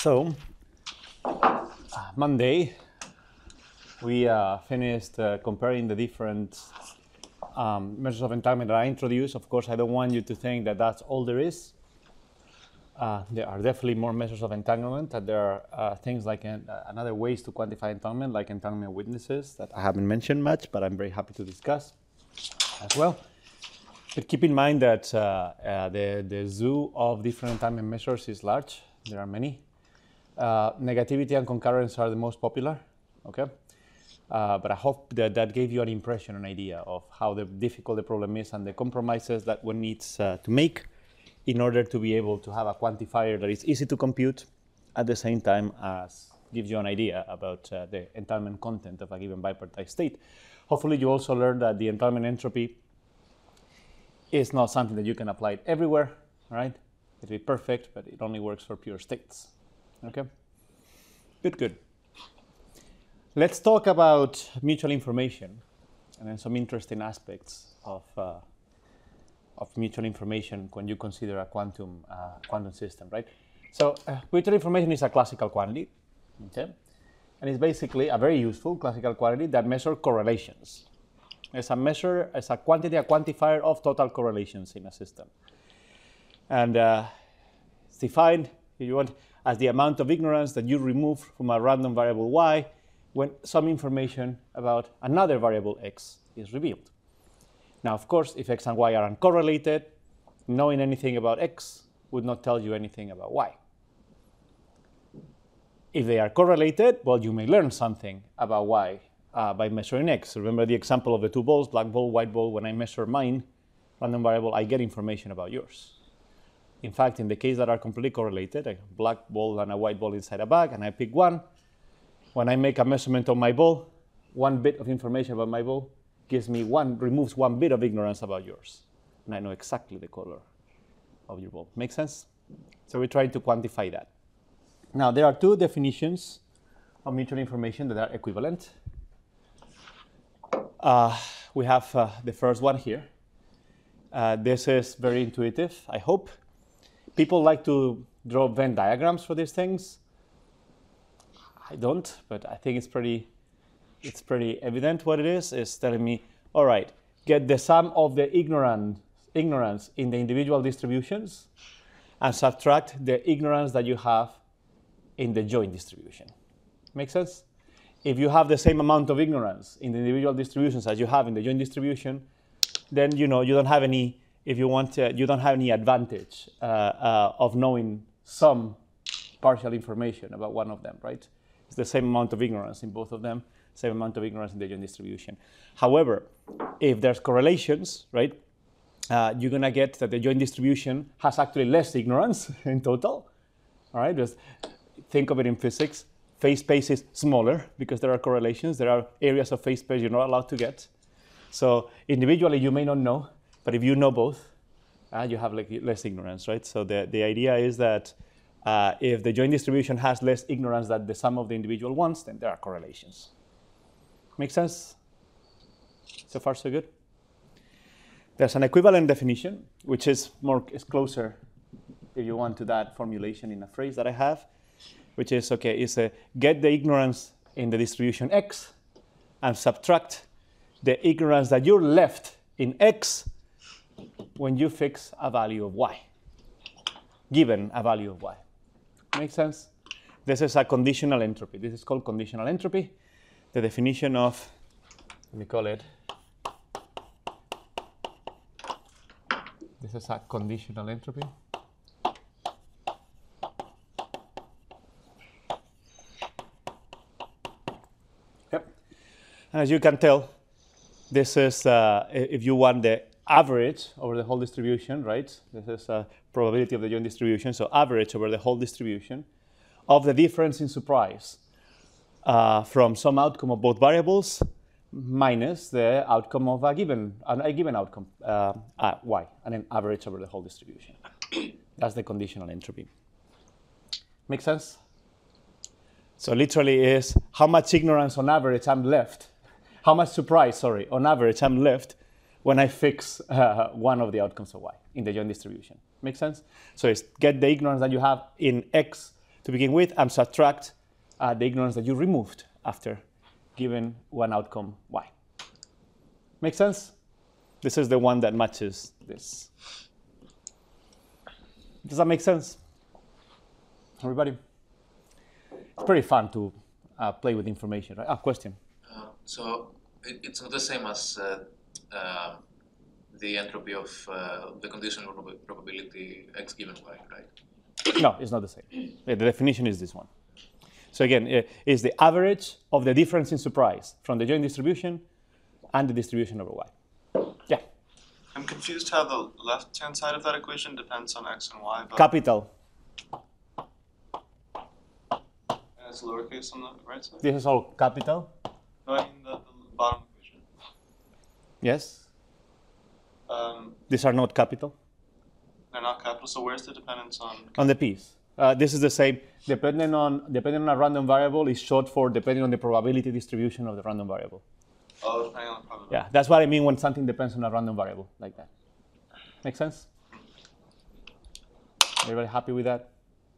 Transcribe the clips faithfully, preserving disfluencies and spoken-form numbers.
So, Monday, we uh, finished uh, comparing the different um, measures of entanglement that I introduced. Of course, I don't want you to think that that's all there is. Uh, there are definitely more measures of entanglement, and there are uh, things like an, uh, another ways to quantify entanglement, like entanglement witnesses, that I haven't mentioned much, but I'm very happy to discuss as well. But keep in mind that uh, uh, the, the zoo of different entanglement measures is large. There are many. Uh, negativity and concurrence are the most popular, okay? Uh, but I hope that that gave you an impression, an idea of how the difficult the problem is and the compromises that one needs uh, to make in order to be able to have a quantifier that is easy to compute at the same time as gives you an idea about uh, the entanglement content of a given bipartite state. Hopefully you also learned that the entanglement entropy is not something that you can apply everywhere, right? It'll be perfect, but it only works for pure states, okay? Good, good. Let's talk about mutual information and then some interesting aspects of uh, of mutual information when you consider a quantum uh, quantum system, right? So uh, mutual information is a classical quantity, okay? And it's basically a very useful classical quantity that measures correlations. It's a measure, it's a quantity, a quantifier of total correlations in a system. And uh, it's defined, if you want, as the amount of ignorance that you remove from a random variable y when some information about another variable x is revealed. Now, of course, if x and y are uncorrelated, knowing anything about x would not tell you anything about y. If they are correlated, well, you may learn something about y uh, by measuring x. Remember the example of the two balls, black ball, white ball. When I measure mine, random variable, I get information about yours. In fact, in the case that are completely correlated, a black ball and a white ball inside a bag, and I pick one, when I make a measurement of my ball, one bit of information about my ball gives me one, removes one bit of ignorance about yours. And I know exactly the color of your ball. Make sense? So we're trying to quantify that. Now, there are two definitions of mutual information that are equivalent. Uh, we have uh, the first one here. Uh, this is very intuitive, I hope. People like to draw Venn diagrams for these things. I don't, but I think it's pretty It's pretty evident what it is. It's telling me, all right, get the sum of the ignorant, ignorance in the individual distributions and subtract the ignorance that you have in the joint distribution. Make sense? If you have the same amount of ignorance in the individual distributions as you have in the joint distribution, then you know you don't have any, if you want to, you don't have any advantage uh, uh, of knowing some partial information about one of them, right? It's the same amount of ignorance in both of them. Same amount of ignorance in the joint distribution. However, if there's correlations, right, uh, you're going to get that the joint distribution has actually less ignorance in total. All right, just think of it in physics. Phase space is smaller because there are correlations. There are areas of phase space you're not allowed to get. So individually, you may not know, but if you know both, uh, you have like less ignorance, right? So the, the idea is that uh, if the joint distribution has less ignorance than the sum of the individual ones, then there are correlations. Make sense? So far, so good. There's an equivalent definition, which is more is closer, if you want, to that formulation in a phrase that I have, which is okay. Is a get the ignorance in the distribution x, and subtract the ignorance that you're left in x when you fix a value of y, given a value of y. Make sense? This is a conditional entropy. This is called conditional entropy. The definition of, let me call it, this is a conditional entropy. Yep. And as you can tell, this is, uh, if you want the average over the whole distribution, right? This is a probability of the joint distribution, so average over the whole distribution of the difference in surprise Uh, from some outcome of both variables minus the outcome of a given, a given outcome, uh, uh, y, and then average over the whole distribution. That's the conditional entropy. Make sense? So literally is how much ignorance on average I'm left, how much surprise, sorry, on average I'm left when I fix uh, one of the outcomes of y in the joint distribution. Make sense? So it's get the ignorance that you have in x to begin with and subtract uh, the ignorance that you removed after given one outcome y. Make sense? This is the one that matches this. Does that make sense? Everybody? It's pretty fun to uh, play with information, right? Ah, question. Uh, so it, it's not the same as uh, uh, the entropy of uh, the conditional prob probability x given y, right? No, it's not the same. The definition is this one. So again, it is the average of the difference in surprise from the joint distribution and the distribution over y. Yeah? I'm confused how the left-hand side of that equation depends on x and y. But Capital. and it's lowercase on the right side? This is all capital. No, I mean the, the bottom equation. Yes? Um, These are not capital. they're not capital, so where's the dependence on? On the piece. Uh, this is the same. Depending on, depending on a random variable is short for depending on the probability distribution of the random variable. Oh, depending on the probability. Yeah, that's what I mean when something depends on a random variable, like that. Make sense? Everybody happy with that?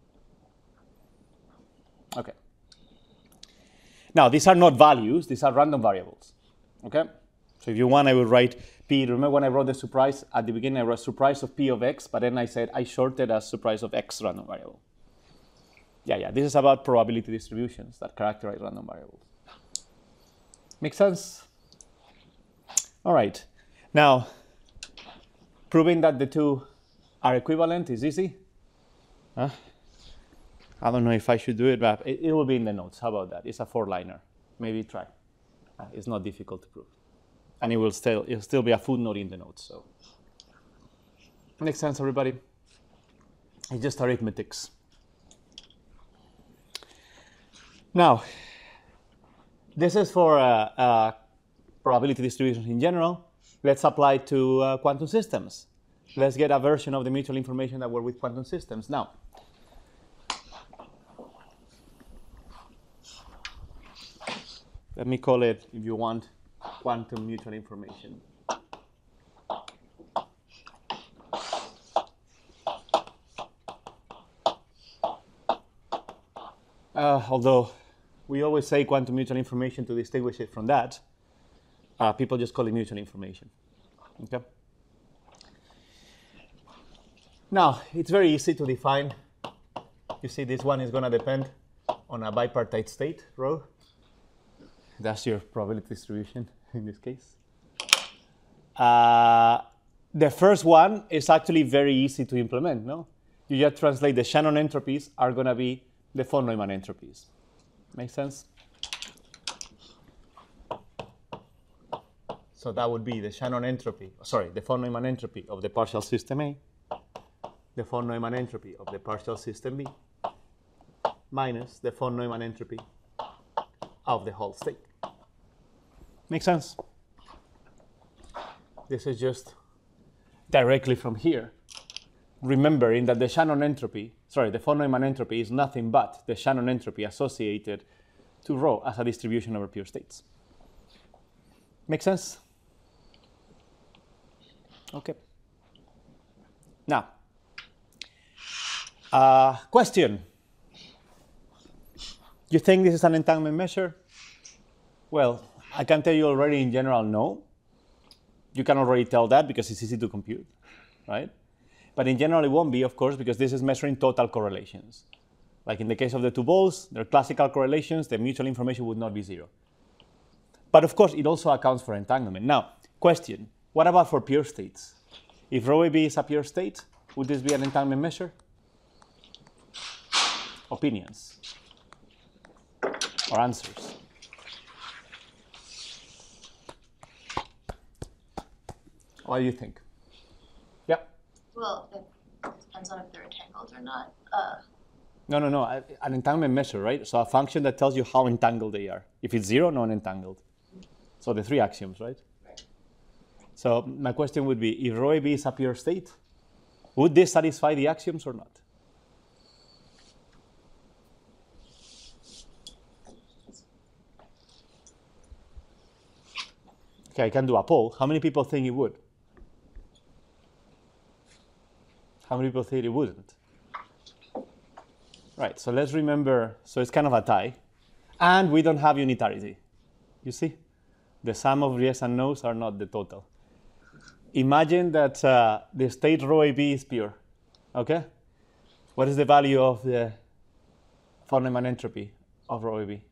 Okay. Now, these are not values, these are random variables. Okay? So if you want, I will write P. Remember when I wrote the surprise? At the beginning, I wrote surprise of P of X, but then I said I shorted as surprise of X random variable. Yeah, yeah, this is about probability distributions that characterize random variables. Make sense? All right. Now, proving that the two are equivalent is easy. Huh? I don't know if I should do it, but it, it will be in the notes. How about that? It's a four-liner. Maybe try. Uh, it's not difficult to prove. And it will still, it'll still be a footnote in the notes. So, makes sense, everybody? It's just arithmetics. Now, this is for uh, uh, probability distributions in general. Let's apply to uh, quantum systems. Let's get a version of the mutual information that we're with quantum systems. Now, let me call it, if you want, quantum mutual information. Uh, although we always say quantum mutual information to distinguish it from that, uh, people just call it mutual information. Okay. Now, it's very easy to define. You see, this one is going to depend on a bipartite state rho. That's your probability distribution in this case. Uh, the first one is actually very easy to implement, no? You just translate the Shannon entropies are going to be the von Neumann entropies. Make sense? So that would be the Shannon entropy, sorry, the von Neumann entropy of the partial system A, the von Neumann entropy of the partial system B, minus the von Neumann entropy of the whole state. Make sense? This is just directly from here, remembering that the Shannon entropy, sorry, the von Neumann entropy is nothing but the Shannon entropy associated to rho as a distribution over pure states. Make sense? Okay. Now, uh, question. You think this is an entanglement measure? Well, I can tell you already in general, no. You can already tell that because it's easy to compute, right? But in general, it won't be, of course, because this is measuring total correlations. Like in the case of the two balls, they're classical correlations, the mutual information would not be zero. But of course, it also accounts for entanglement. Now, question, what about for pure states? If rho A B is a pure state, would this be an entanglement measure? Opinions or answers? What do you think? Yeah? Well, it depends on if they're entangled or not. Uh, No, no, no, an entanglement measure, right? So a function that tells you how entangled they are. If it's zero, non-entangled. So the three axioms, right? Right. So my question would be, if rho A B is a pure state, would this satisfy the axioms or not? Okay, I can do a poll. How many people think it would? How many people think it wouldn't? Right, so let's remember, so it's kind of a tie. And we don't have unitarity. You see? The sum of yes and no's are not the total. Imagine that uh, the state rho A B is pure. Okay? What is the value of the von Neumann entropy of rho A B?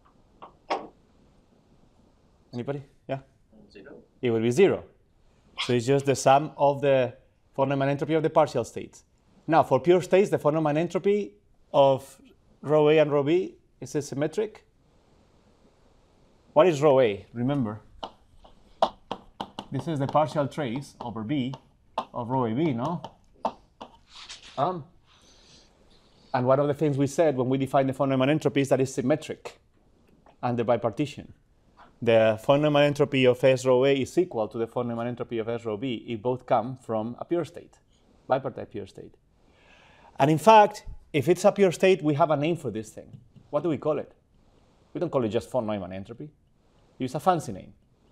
Anybody? Yeah? Zero. It will be zero. So it's just the sum of the von Neumann entropy of the partial states. Now, for pure states, the von Neumann entropy of rho A and rho B is it symmetric? What is rho A? Remember, this is the partial trace over B of rho A B, no? Um, and one of the things we said when we defined the von Neumann entropy is that it's symmetric under bipartition. The von Neumann entropy of S rho A is equal to the von Neumann entropy of S rho B if both come from a pure state, bipartite pure state. And in fact, if it's a pure state, we have a name for this thing. What do we call it? We don't call it just von Neumann entropy. We use a fancy name.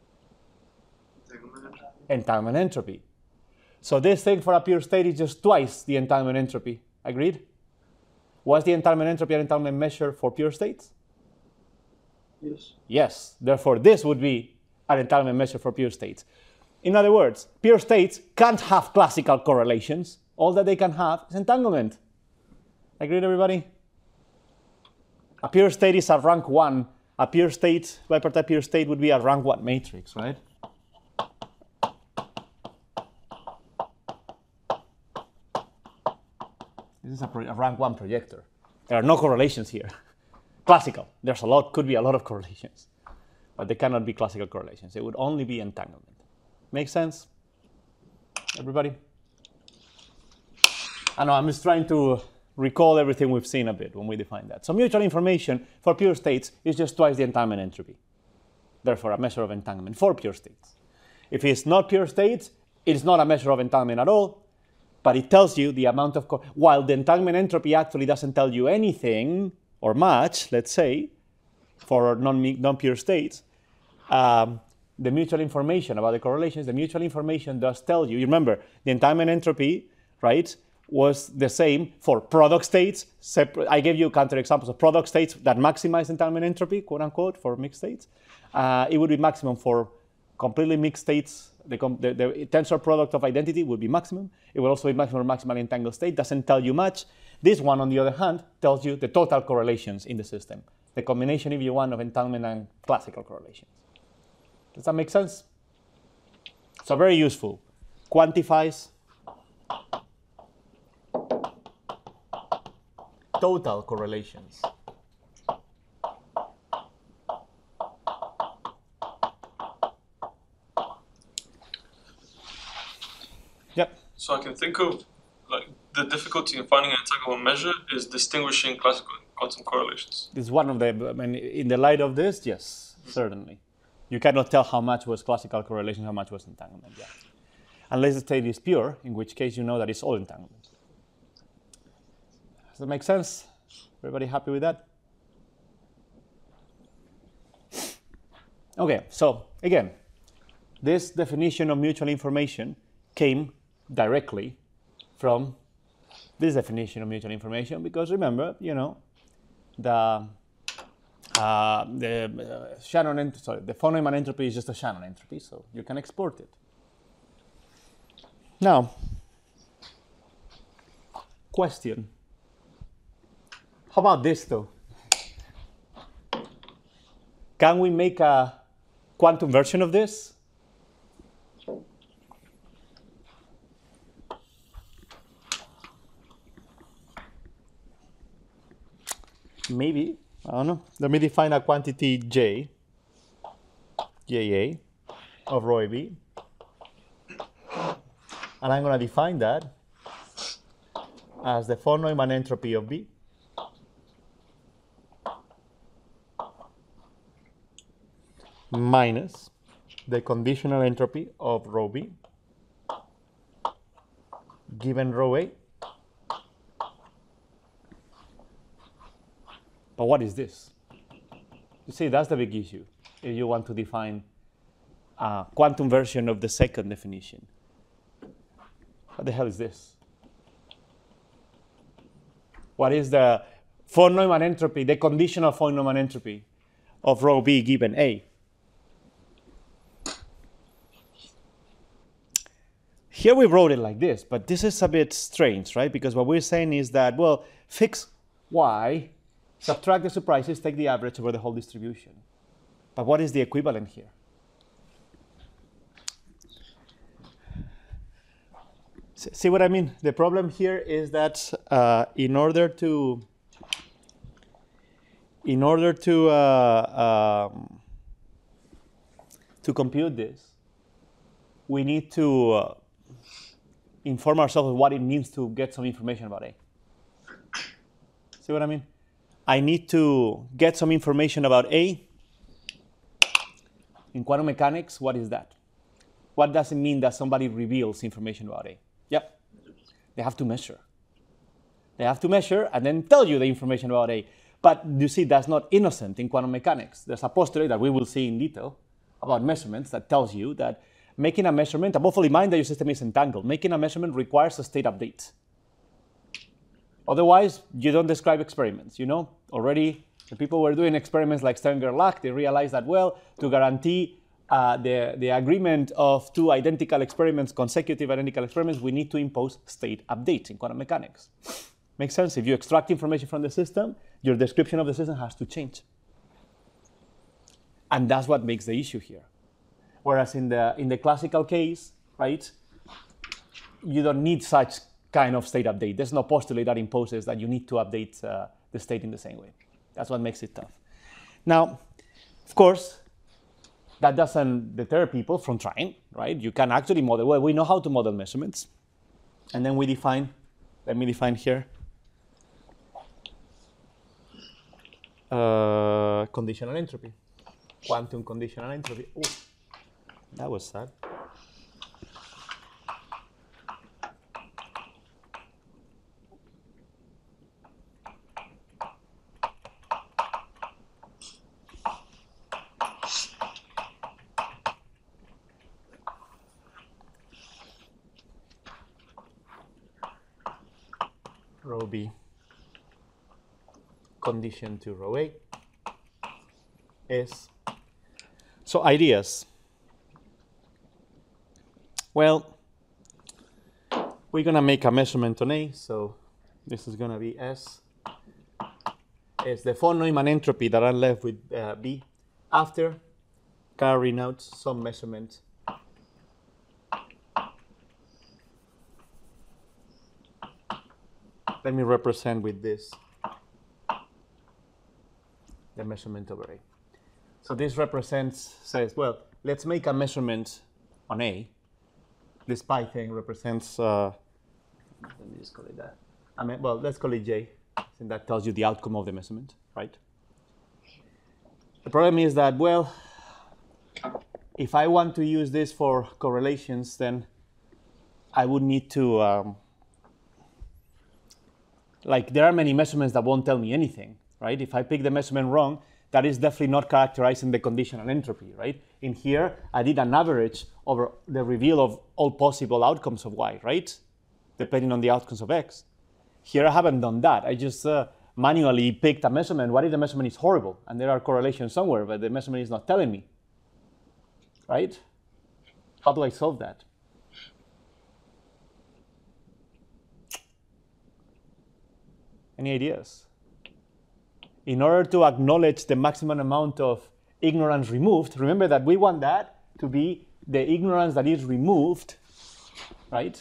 Entanglement entropy. So this thing for a pure state is just twice the entanglement entropy. Agreed? What's the entanglement entropy and entanglement measure for pure states? Yes. Yes. Therefore, this would be an entanglement measure for pure states. In other words, pure states can't have classical correlations. All that they can have is entanglement. Agreed, everybody? A pure state is a rank one. A pure state, bipartite pure state, would be a rank one matrix, right? This is a, pro a rank one projector. There are no correlations here. Classical. There's a lot, could be a lot of correlations, but they cannot be classical correlations. It would only be entanglement. Make sense, everybody? I know I'm just trying to recall everything we've seen a bit when we define that. So mutual information for pure states is just twice the entanglement entropy. Therefore, a measure of entanglement for pure states. If it's not pure states, it's not a measure of entanglement at all, but it tells you the amount of, while the entanglement entropy actually doesn't tell you anything or much, let's say, for non, non-pure states, um, the mutual information about the correlations, the mutual information does tell you, you remember, the entanglement entropy, right, was the same for product states. I gave you counterexamples of product states that maximize entanglement entropy, quote unquote, for mixed states. Uh, it would be maximum for completely mixed states. The, the, the tensor product of identity would be maximum. It would also be maximum or maximally entangled state. Doesn't tell you much. This one, on the other hand, tells you the total correlations in the system. The combination, if you want, of entanglement and classical correlations. Does that make sense? So very useful. Quantifies total correlations. Yep. So I can think of like the difficulty in finding an entanglement measure is distinguishing classical and quantum correlations. This is one of the, I mean, in the light of this, yes, certainly. You cannot tell how much was classical correlation, how much was entanglement, yeah. Unless the state is pure, in which case you know that it's all entanglement. Does that make sense? Everybody happy with that? Okay, so again, this definition of mutual information came directly from this definition of mutual information because remember, you know, the uh, the uh, Shannon ent sorry, the von Neumann entropy is just a Shannon entropy, so you can export it. Now, question. How about this though? Can we make a quantum version of this? Maybe, I don't know. Let me define a quantity J, J A, of rho A B. And I'm going to define that as the von Neumann entropy of B minus the conditional entropy of rho B given rho A. But what is this? You see, that's the big issue if you want to define a quantum version of the second definition. What the hell is this? What is the, von Neumann entropy, the conditional von Neumann entropy of rho B given A. Here we wrote it like this, but this is a bit strange, right? Because what we're saying is that, well, fix y, subtract the surprises, take the average over the whole distribution. But what is the equivalent here? See what I mean? The problem here is that uh, in order to in order to uh, um, to compute this, we need to uh, inform ourselves of what it means to get some information about A. See what I mean? I need to get some information about A. In quantum mechanics, what is that? What does it mean that somebody reveals information about A? Yep, they have to measure. They have to measure and then tell you the information about A. But you see, that's not innocent in quantum mechanics. There's a postulate that we will see in detail about measurements that tells you that making a measurement, above all in mind that your system is entangled, making a measurement requires a state update. Otherwise, you don't describe experiments. You know, already the people who were doing experiments like Stern-Gerlach, they realized that, well, to guarantee uh, the, the agreement of two identical experiments, consecutive identical experiments, we need to impose state updates in quantum mechanics. Makes sense? If you extract information from the system, your description of the system has to change. And that's what makes the issue here. Whereas in the, in the classical case, right, you don't need such kind of state update. There's no postulate that imposes that you need to update uh, the state in the same way. That's what makes it tough. Now, of course, that doesn't deter people from trying, right? You can actually model. Well, we know how to model measurements. And then we define, let me define here, uh, conditional entropy, quantum conditional entropy. Oh, that was sad. Rho B condition to rho A is, so ideas. Well, we're gonna make a measurement on A, so this is gonna be S. It's the von Neumann entropy that I'm left with uh, B after carrying out some measurement let me represent with this the measurement over A. So this represents, says, well, let's make a measurement on A. This pi thing represents, uh, let me just call it that. I mean, well, let's call it J, and that tells you the outcome of the measurement, right? The problem is that, well, if I want to use this for correlations, then I would need to, um, like, there are many measurements that won't tell me anything, right? If I pick the measurement wrong, that is definitely not characterizing the conditional entropy, right? In here, I did an average over the reveal of all possible outcomes of Y, right? Depending on the outcomes of X. Here, I haven't done that. I just uh, manually picked a measurement. What if the measurement is horrible? And there are correlations somewhere, but the measurement is not telling me, right? How do I solve that? Any ideas? In order to acknowledge the maximum amount of ignorance removed, remember that we want that to be the ignorance that is removed, right?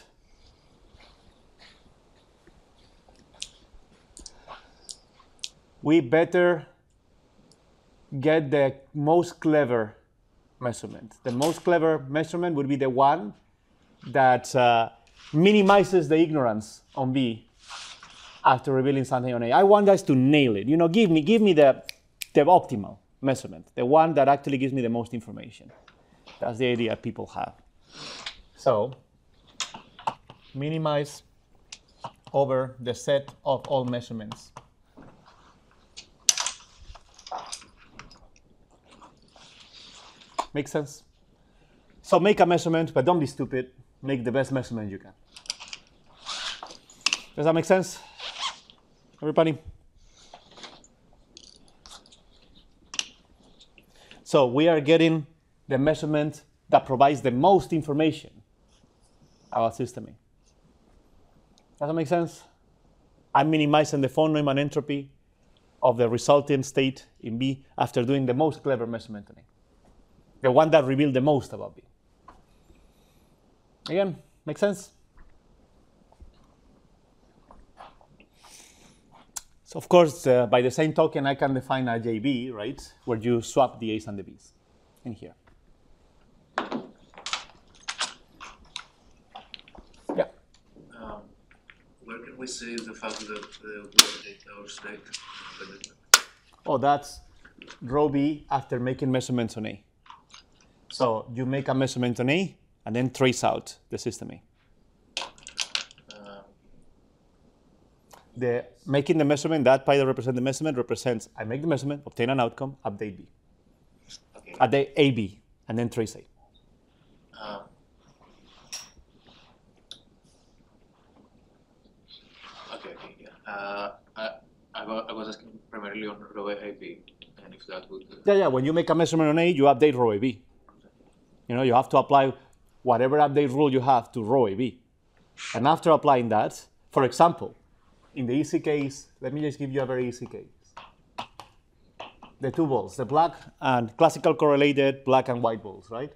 We better get the most clever measurement. The most clever measurement would be the one that uh, minimizes the ignorance on B after revealing something on A. I want us to nail it. You know, give me, give me the, the optimal measurement, the one that actually gives me the most information. That's the idea people have. So, minimize over the set of all measurements. Make sense? So make a measurement, but don't be stupid. Make the best measurement you can. Does that make sense? Everybody? So we are getting the measurement that provides the most information about system A. Does that make sense? I'm minimizing the von Neumann entropy of the resulting state in B after doing the most clever measurement on A. The one that revealed the most about B. Again, make sense? So of course, uh, by the same token, I can define a J B, right, where you swap the A's and the B's in here. Yeah. Um, where can we see the fact that uh, we update our state? Oh, that's rho B after making measurements on A. So you make a measurement on A and then trace out the system A. The making the measurement, that pi that represents the measurement represents I make the measurement, obtain an outcome, update B. Okay. Update A B, and then trace A. Uh, okay, okay, yeah. Uh, I, I, wa- I was asking primarily on row A B, and if that would. Uh, Yeah, yeah, when you make a measurement on A, you update rho A B. You know, you have to apply whatever update rule you have to rho A B. And after applying that, for example, in the easy case, let me just give you a very easy case. The two balls, the black and classical correlated black and white balls, right?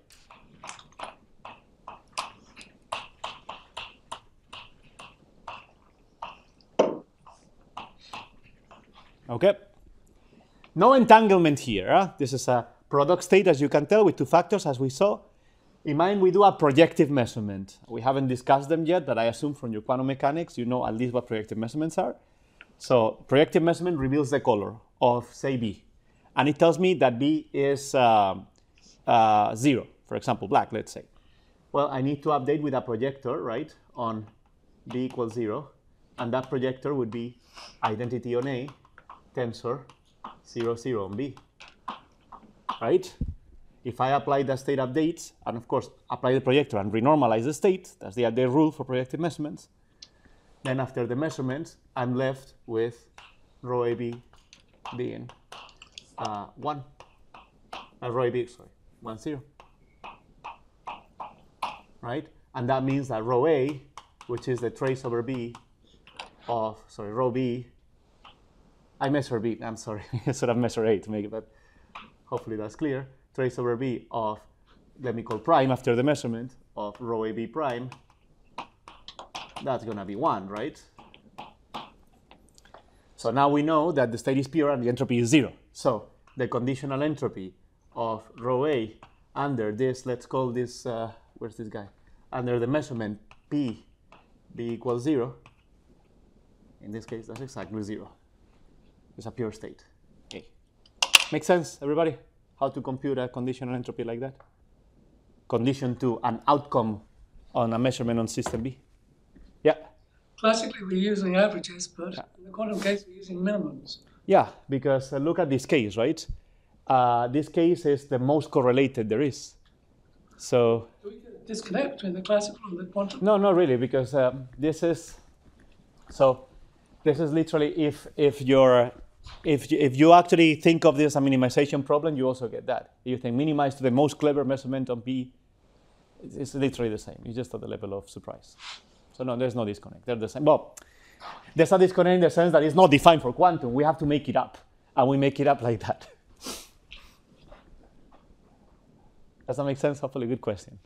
Okay. No entanglement here. Huh? This is a product state, as you can tell, with two factors, as we saw. In mind, we do a projective measurement. We haven't discussed them yet, but I assume from your quantum mechanics, you know at least what projective measurements are. So projective measurement reveals the color of, say, B. And it tells me that B is uh, uh, zero, for example, black, let's say. Well, I need to update with a projector, right, on B equals zero. And that projector would be identity on A, tensor, zero, zero on B, right? If I apply the state updates, and of course, apply the projector and renormalize the state, that's the update rule for projective measurements, then after the measurements, I'm left with rho A B being uh, one. Uh, rho A B, sorry, one, zero. Right? And that means that rho A, which is the trace over B of, sorry, rho B, I measure B, I'm sorry, I sort of measure A to make it, but hopefully that's clear. Trace over B of, let me call prime after the measurement, of rho A B prime, that's going to be one, right? So now we know that the state is pure and the entropy is zero. So the conditional entropy of rho A under this, let's call this, uh, where's this guy? Under the measurement P, B equals zero. In this case, that's exactly zero. It's a pure state. Okay. Make sense, everybody? How to compute a conditional entropy like that? Condition to an outcome on a measurement on system B. Yeah? Classically, we're using averages, but in the quantum case, we're using minimums. Yeah, because uh, look at this case, right? Uh, this case is the most correlated there is. So, Do we get a disconnect between the classical and the quantum? no, not really, because um, this is, so this is literally if, if you're, If you, if you actually think of this as a minimization problem, you also get that. You think minimize to the most clever measurement on B, it's, it's literally the same. It's just at the level of surprise. So no, there's no disconnect. They're the same. Well, there's a disconnect in the sense that it's not defined for quantum. We have to make it up, and we make it up like that. Does that make sense? Hopefully, good question.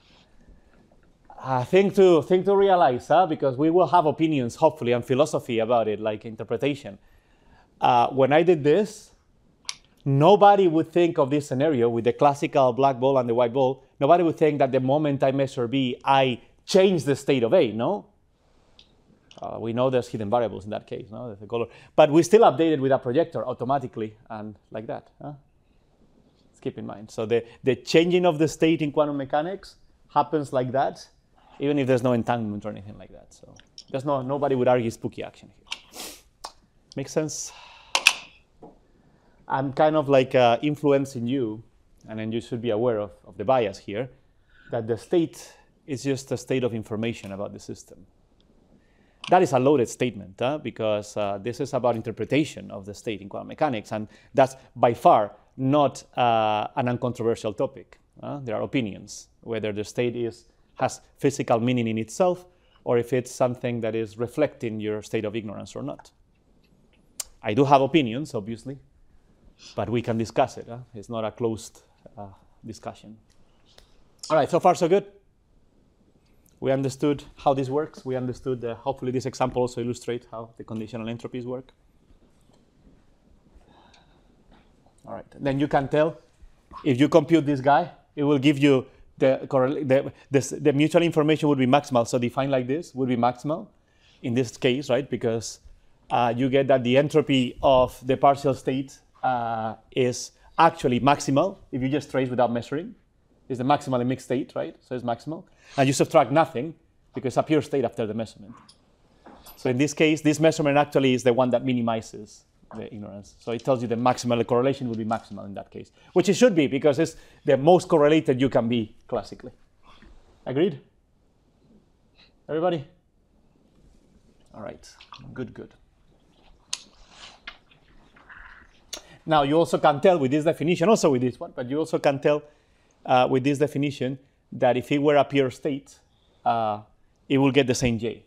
Uh, thing to thing to realize, huh? Because we will have opinions, hopefully, and philosophy about it, like interpretation. Uh, when I did this, nobody would think of this scenario with the classical black ball and the white ball. Nobody would think that the moment I measure B, I change the state of A, no? Uh, we know there's hidden variables in that case, no? There's the color. But we still update it with a projector automatically and like that. Huh? Let's keep in mind. So the, the changing of the state in quantum mechanics happens like that, even if there's no entanglement or anything like that. So there's no, nobody would argue spooky action here. Make sense? I'm kind of like uh, influencing you, and then you should be aware of, of the bias here, that the state is just a state of information about the system. That is a loaded statement, huh? Because uh, this is about interpretation of the state in quantum mechanics, and that's by far not uh, an uncontroversial topic. Uh, there are opinions, whether the state is, has physical meaning in itself, or if it's something that is reflecting your state of ignorance or not. I do have opinions, obviously, but we can discuss it. Huh? It's not a closed uh, discussion. All right, so far so good. We understood how this works. We understood, uh, hopefully this example also illustrates how the conditional entropies work. All right, then you can tell, if you compute this guy, it will give you the, the, the, the mutual information would be maximal. So defined like this would be maximal in this case, right? Because uh, you get that the entropy of the partial state uh, is actually maximal if you just trace without measuring. It's the maximal in mixed state, right? So it's maximal. And you subtract nothing because it's a pure state after the measurement. So in this case, this measurement actually is the one that minimizes the ignorance. So it tells you the maximal correlation would be maximal in that case, which it should be because it's the most correlated you can be classically. Agreed? Everybody? All right, good, good. Now you also can tell with this definition, also with this one, but you also can tell uh, with this definition that if it were a pure state, uh, it will get the same J.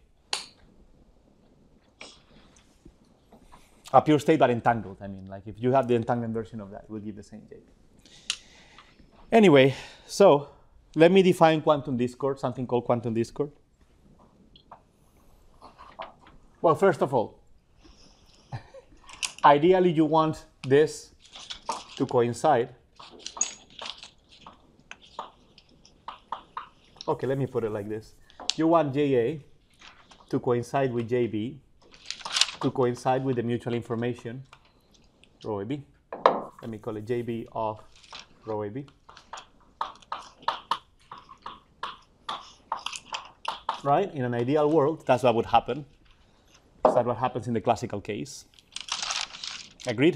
A pure state but entangled. I mean, like if you have the entanglement version of that, it will give the same J. Anyway, so let me define quantum discord, something called quantum discord. Well, first of all, ideally you want this to coincide. Okay, let me put it like this. You want J A to coincide with J B to coincide with the mutual information, rho A B. Let me call it J B of rho A B. Right? In an ideal world, that's what would happen. That's what happens in the classical case. Agreed?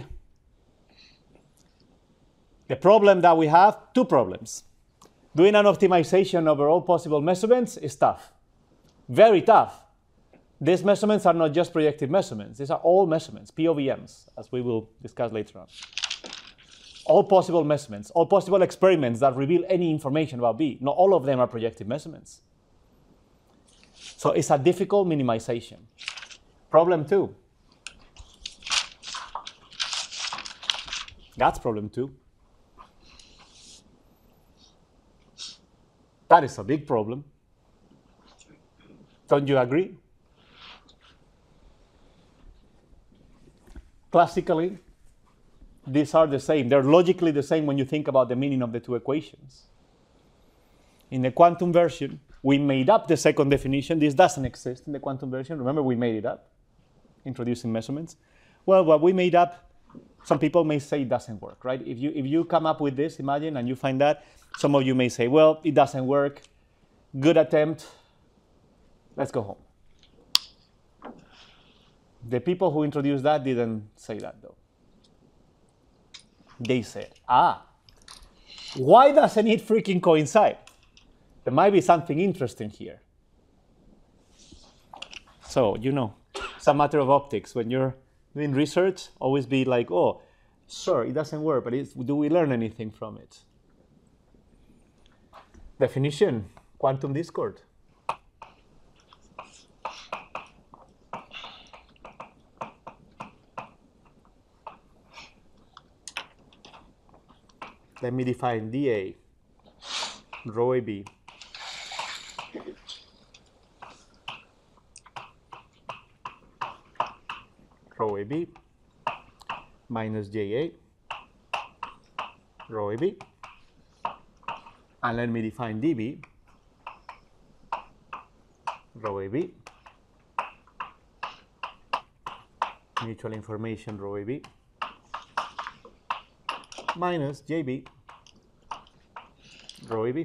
The problem that we have, two problems. Doing an optimization over all possible measurements is tough. Very tough. These measurements are not just projective measurements. These are all measurements, P O V Ms, as we will discuss later on. All possible measurements, all possible experiments that reveal any information about B. Not all of them are projective measurements. So it's a difficult minimization. Problem two. That's problem two. That is a big problem. Don't you agree? Classically, these are the same. They're logically the same when you think about the meaning of the two equations. In the quantum version, we made up the second definition. This doesn't exist in the quantum version. Remember, we made it up, introducing measurements. Well, what we made up, some people may say it doesn't work, right? If you, if you come up with this, imagine, and you find that, some of you may say, well, it doesn't work. Good attempt. Let's go home. The people who introduced that didn't say that, though. They said, ah, why doesn't it freaking coincide? There might be something interesting here. So, you know, it's a matter of optics. When you're doing research, always be like, oh, sure, it doesn't work, but it's, do we learn anything from it? Definition, quantum discord. Let me define D A, rho A B. Rho A B minus J A, rho A B. And let me define D B, rho A B, mutual information rho A B, minus J B, rho A B.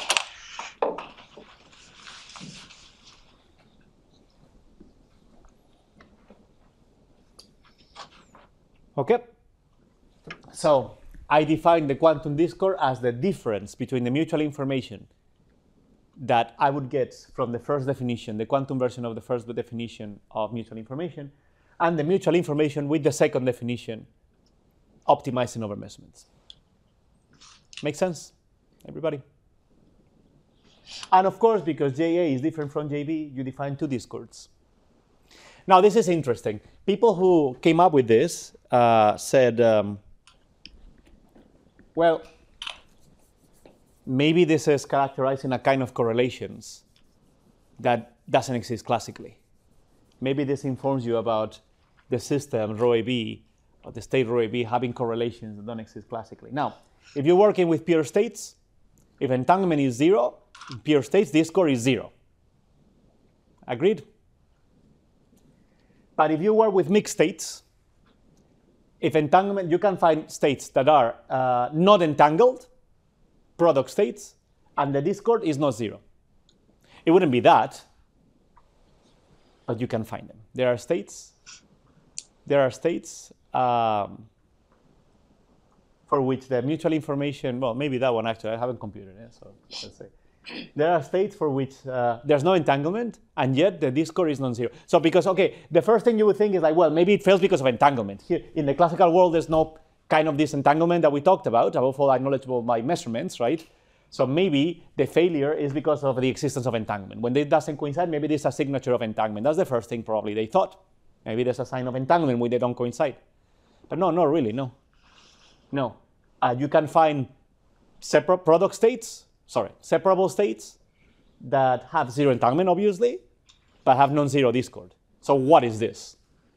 Okay, so I define the quantum discord as the difference between the mutual information that I would get from the first definition, the quantum version of the first definition of mutual information, and the mutual information with the second definition optimizing over measurements. Make sense, everybody? And of course, because J A is different from J B, you define two discords. Now, this is interesting. People who came up with this uh, said, um, well, maybe this is characterizing a kind of correlations that doesn't exist classically. Maybe this informs you about the system rho A B or the state rho A B having correlations that don't exist classically. Now, if you're working with pure states, if entanglement is zero, in pure states, discord is zero. Agreed? But if you work with mixed states, if entanglement, you can find states that are uh, not entangled, product states, and the discord is not zero. It wouldn't be that, but you can find them. There are states, there are states um, for which the mutual information, well, maybe that one actually, I haven't computed it, so let's say. There are states for which uh, there's no entanglement, and yet the discord is non-zero. So because, okay, the first thing you would think is like, well, maybe it fails because of entanglement. Here, in the classical world, there's no kind of disentanglement that we talked about, above all acknowledgeable by measurements, right? So maybe the failure is because of the existence of entanglement. When it doesn't coincide, maybe there's a signature of entanglement. That's the first thing probably they thought. Maybe there's a sign of entanglement when they don't coincide. But no, not really, no. No. Uh, you can find separate product states, sorry, separable states that have zero entanglement, obviously, but have non-zero discord. So what is this?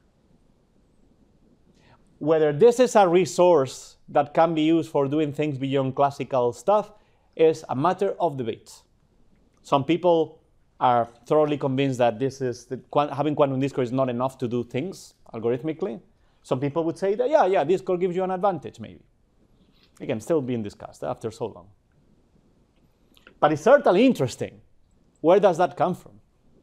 Whether this is a resource that can be used for doing things beyond classical stuff is a matter of debate. Some people are thoroughly convinced that this is that having quantum discord is not enough to do things algorithmically. Some people would say that, yeah, yeah, discord gives you an advantage, maybe. Again, still being discussed after so long. But it's certainly interesting. Where does that come from?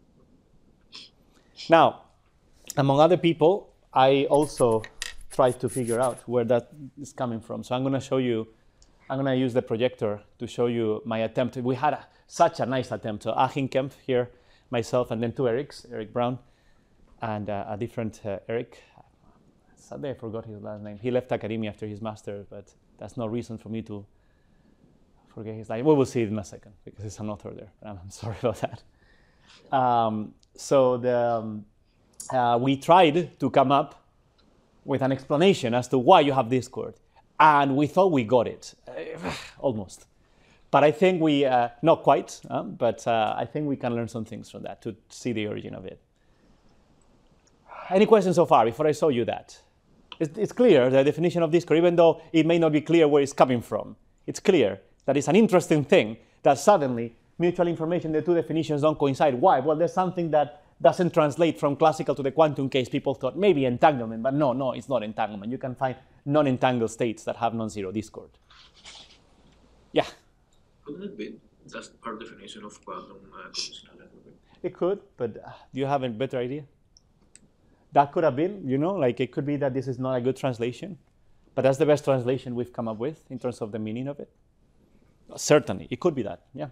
Now, among other people, I also tried to figure out where that is coming from. So I'm going to show you, I'm going to use the projector to show you my attempt. We had a, such a nice attempt. So Achim Kempf here, myself, and then two Erics, Eric Brown, and uh, a different uh, Eric. Sadly, I forgot his last name. He left academia after his master, but that's no reason for me to forget his name. We will see it in a second, because there's an author there. I'm sorry about that. Um, so the, um, uh, we tried to come up with an explanation as to why you have discord. And we thought we got it, uh, almost. But I think we, uh, not quite, uh, but uh, I think we can learn some things from that to see the origin of it. Any questions so far before I show you that? It's, it's clear, the definition of discord, even though it may not be clear where it's coming from. It's clear that it's an interesting thing that suddenly mutual information, the two definitions don't coincide. Why? Well, there's something that doesn't translate from classical to the quantum case. People thought maybe entanglement, but no, no, it's not entanglement. You can find non-entangled states that have non-zero discord. Yeah? Couldn't it be just our definition of quantum uh, conditional entropy? It could, but uh, do you have a better idea? That could have been, you know, like it could be that this is not a good translation, but that's the best translation we've come up with in terms of the meaning of it. Certainly, it could be that, yeah.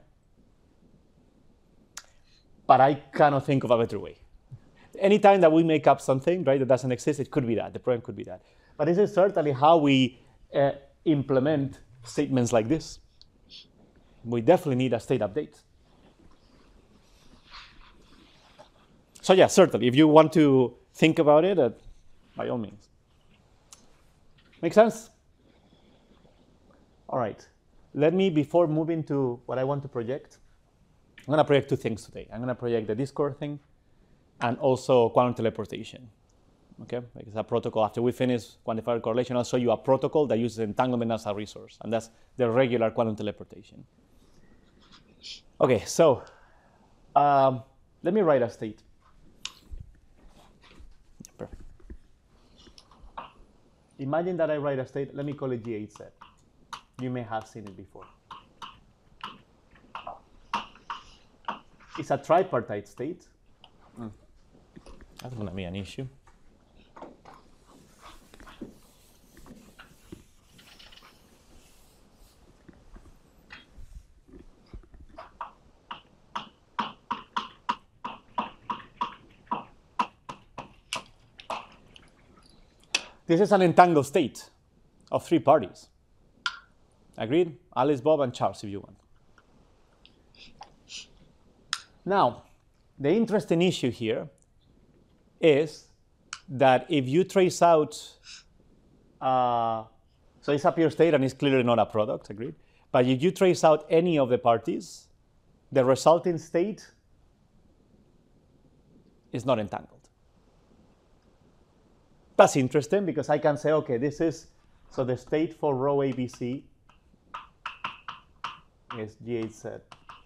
But I cannot think of a better way. Anytime that we make up something, right, that doesn't exist, it could be that. The problem could be that. But this is certainly how we uh, implement statements like this. We definitely need a state update. So yeah, certainly, if you want to think about it, uh, by all means. Make sense? All right. Let me, before moving to what I want to project, I'm going to project two things today. I'm going to project the discord thing and also quantum teleportation. Okay, like it's a protocol. After we finish quantifier correlation, I'll show you a protocol that uses entanglement as a resource, and that's the regular quantum teleportation. Okay, so um, let me write a state. Perfect. Imagine that I write a state. Let me call it G eight Z. You may have seen it before. It's a tripartite state. Mm. That's going to be an issue. This is an entangled state of three parties. Agreed? Alice, Bob, and Charles, if you want. Now, the interesting issue here is that if you trace out, uh, so it's a pure state and it's clearly not a product, agreed? But if you trace out any of the parties, the resulting state is not entangled. That's interesting because I can say, okay, this is, so the state for row A B C is G H Z.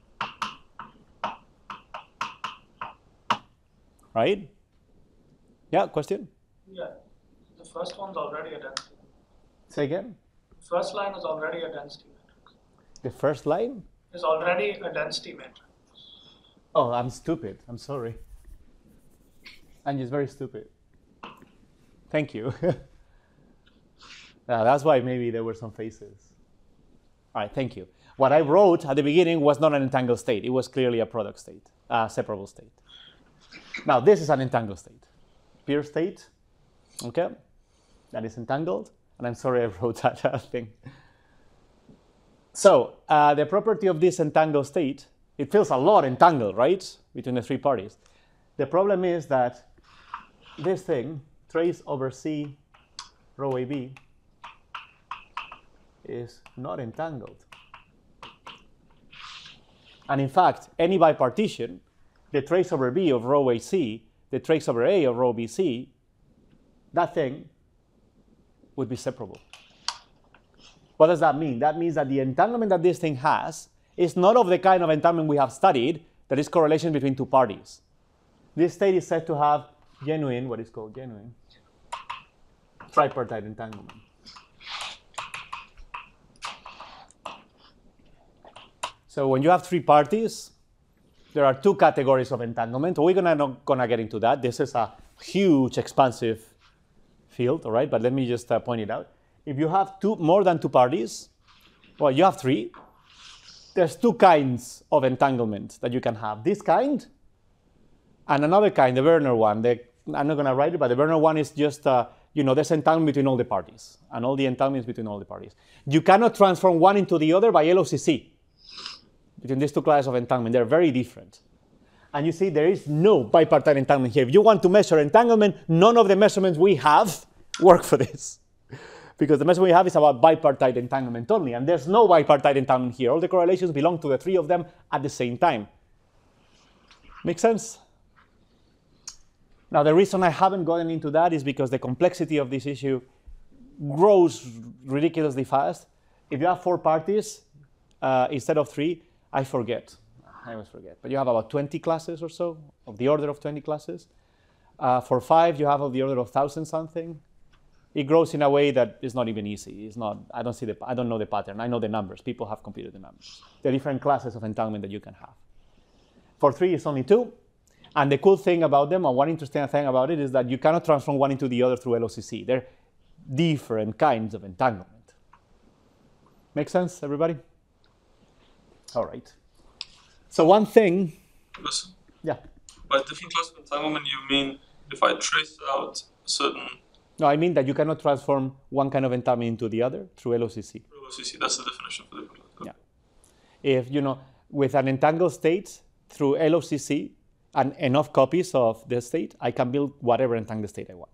Right? Yeah, question? Yeah, the first one's already a density. Say again? First line is already a density matrix. The first line? Is already a density matrix. Oh, I'm stupid. I'm sorry. I'm just very stupid. Thank you. Yeah, that's why maybe there were some faces. All right, thank you. What I wrote at the beginning was not an entangled state. It was clearly a product state, a separable state. Now, this is an entangled state. Pure state, okay? That is entangled. And I'm sorry I wrote that thing. So, uh, the property of this entangled state, it feels a lot entangled, right? Between the three parties. The problem is that this thing, trace over C, row A B, is not entangled. And in fact, any bipartition, the trace over B of row A C, the trace over A of row B C, that thing would be separable. What does that mean? That means that the entanglement that this thing has is not of the kind of entanglement we have studied, that is correlation between two parties. This state is said to have genuine, what is called genuine, tripartite entanglement. So when you have three parties, there are two categories of entanglement. We're gonna not gonna get into that. This is a huge, expansive field, all right? But let me just uh, point it out. If you have two, more than two parties, well, you have three. There's two kinds of entanglement that you can have. This kind and another kind, the Werner one. The, I'm not gonna write it, but the Werner one is just, uh, you know, there's entanglement between all the parties and all the entanglements between all the parties. You cannot transform one into the other by L O C C. Between these two classes of entanglement, they're very different. And you see, there is no bipartite entanglement here. If you want to measure entanglement, none of the measurements we have work for this. Because the measurement we have is about bipartite entanglement only, and there's no bipartite entanglement here. All the correlations belong to the three of them at the same time. Make sense? Now, the reason I haven't gotten into that is because the complexity of this issue grows ridiculously fast. If you have four parties uh, instead of three, I forget. I always forget. But you have about twenty classes or so, of the order of twenty classes. Uh, for five, you have of the order of one thousand something. It grows in a way that is not even easy. It's not, I don't see the, I don't know the pattern. I know the numbers. People have computed the numbers. The different classes of entanglement that you can have. For three, it's only two. And the cool thing about them, and one interesting thing about it, is that you cannot transform one into the other through L O C C. They're different kinds of entanglement. Make sense, everybody? All right. So one thing. Listen, yeah. by different class of entanglement, you mean if I trace out a certain. No, I mean that you cannot transform one kind of entanglement into the other through L O C C. L O C C, that's the definition for different class. Yeah. If, you know, with an entangled state through L O C C and enough copies of the state, I can build whatever entangled state I want.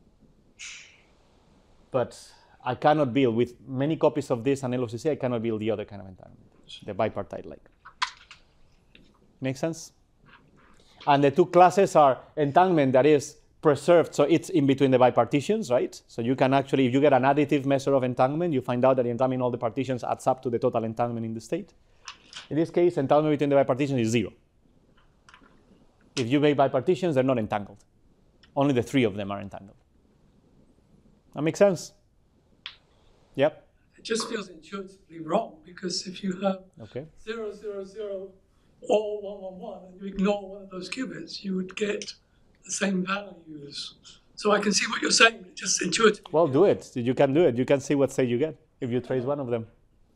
But I cannot build, with many copies of this and L O C C, I cannot build the other kind of entanglement, the bipartite-like. Make sense? And the two classes are entanglement that is preserved, so it's in between the bipartitions, right? So you can actually, if you get an additive measure of entanglement, you find out that the entanglement in all the partitions adds up to the total entanglement in the state. In this case, entanglement between the bipartitions is zero. If you make bipartitions, they're not entangled. Only the three of them are entangled. That makes sense? Yep. It just feels intuitively wrong, because if you have Okay. zero, zero, zero, or one, one, one, and you ignore one of those qubits, you would get the same values. So I can see what you're saying, but just intuitively. Well, do it. You can do it. You can see what state you get if you trace one of them.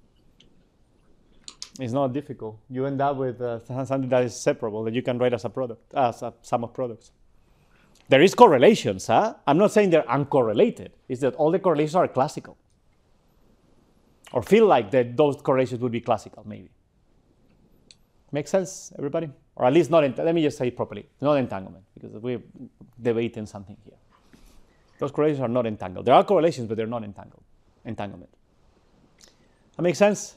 It's not difficult. You end up with uh, something that is separable that you can write as a product, as a sum of products. There is correlations, huh? I'm not saying they're uncorrelated. It's that all the correlations are classical. or feel like that those correlations would be classical, maybe. Make sense, everybody? Or at least not, let me just say it properly, not entanglement, because we're debating something here. Those correlations are not entangled. There are correlations, but they're not entangled. Entanglement. That makes sense?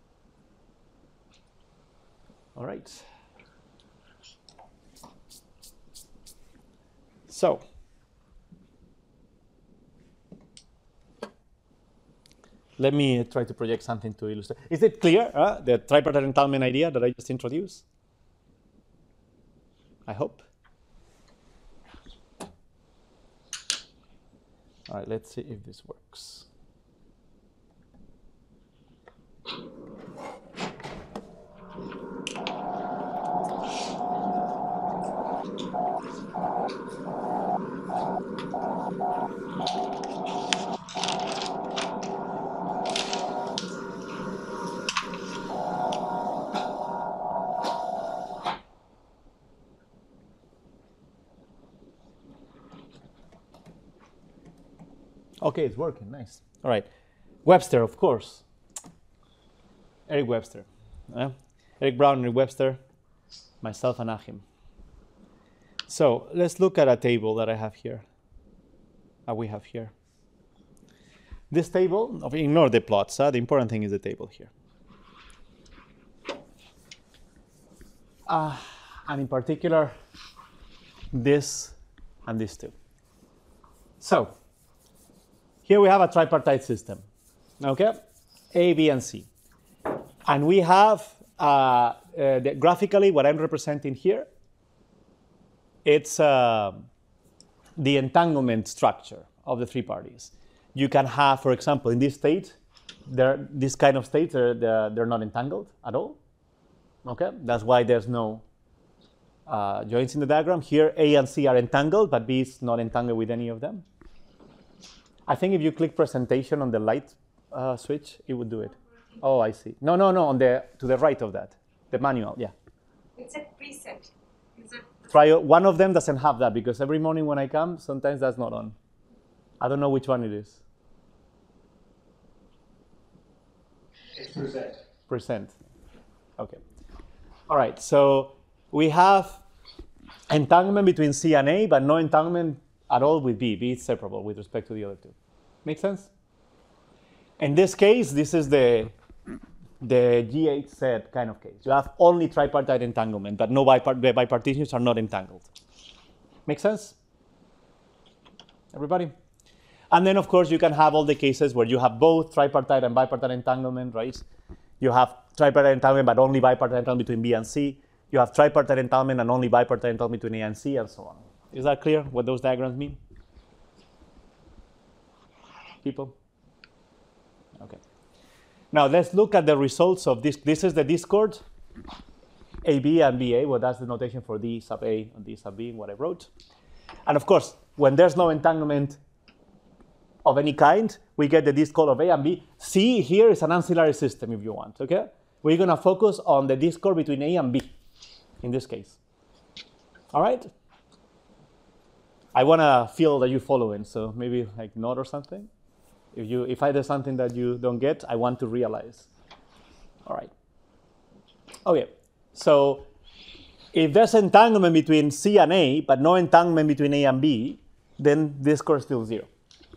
All right. So, let me try to project something to illustrate. Is it clear, uh, the tripartite entanglement idea that I just introduced? I hope. All right, let's see if this works. Okay, it's working, nice. All right, Webster, of course. Eric Webster. Uh, Eric Brown, Eric Webster, myself, and Achim. So let's look at a table that I have here, that we have here. This table, ignore the plots, huh? The important thing is the table here. Uh, and in particular, this and these two. So, here we have a tripartite system, okay? A, B, and C. And we have, uh, uh, the, graphically, what I'm representing here, it's uh, the entanglement structure of the three parties. You can have, for example, in this state, they're, this kind of states, they're, they're, they're not entangled at all, okay? That's why there's no uh, joints in the diagram. Here, A and C are entangled, but B is not entangled with any of them. I think if you click presentation on the light uh, switch, it would do it. Oh, I see. No, no, no, on the to the right of that, the manual, yeah. It's a preset. Is it? Try one of them doesn't have that because every morning when I come, sometimes that's not on. I don't know which one it is. It's present. Present. Okay. All right. So we have entanglement between C and A, but no entanglement at all with B. B is separable with respect to the other two. Make sense? In this case, this is the, the G H set kind of case. You have only tripartite entanglement, but no bipart the bipartitions are not entangled. Make sense? Everybody? And then, of course, you can have all the cases where you have both tripartite and bipartite entanglement, right? You have tripartite entanglement, but only bipartite entanglement between B and C. You have tripartite entanglement and only bipartite entanglement between A and C, and so on. Is that clear what those diagrams mean? People? Okay. Now let's look at the results of this. This is the discord, A B and B A. Well, that's the notation for D sub A and D sub B, what I wrote. And of course, when there's no entanglement of any kind, we get the discord of A and B. C here is an ancillary system if you want, okay? We're gonna focus on the discord between A and B in this case. All right? I want to feel that you're following, so maybe like nod or something. If you, if I do something that you don't get, I want to realize. All right. Okay. So if there's entanglement between C and A, but no entanglement between A and B, then this score is still zero.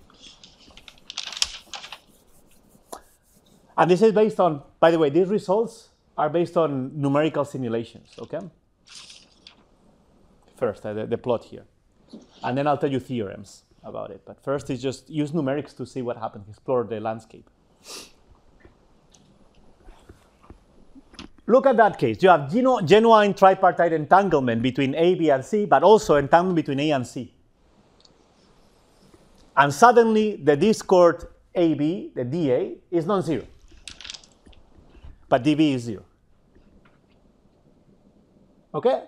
And this is based on, by the way, these results are based on numerical simulations, okay? First, uh, the, the plot here. And then I'll tell you theorems about it. But first is just use numerics to see what happens, explore the landscape. Look at that case. You have genu genuine tripartite entanglement between A, B, and C, but also entanglement between A and C. And suddenly the discord A B, the D A, is non-zero. But D B is zero. Okay?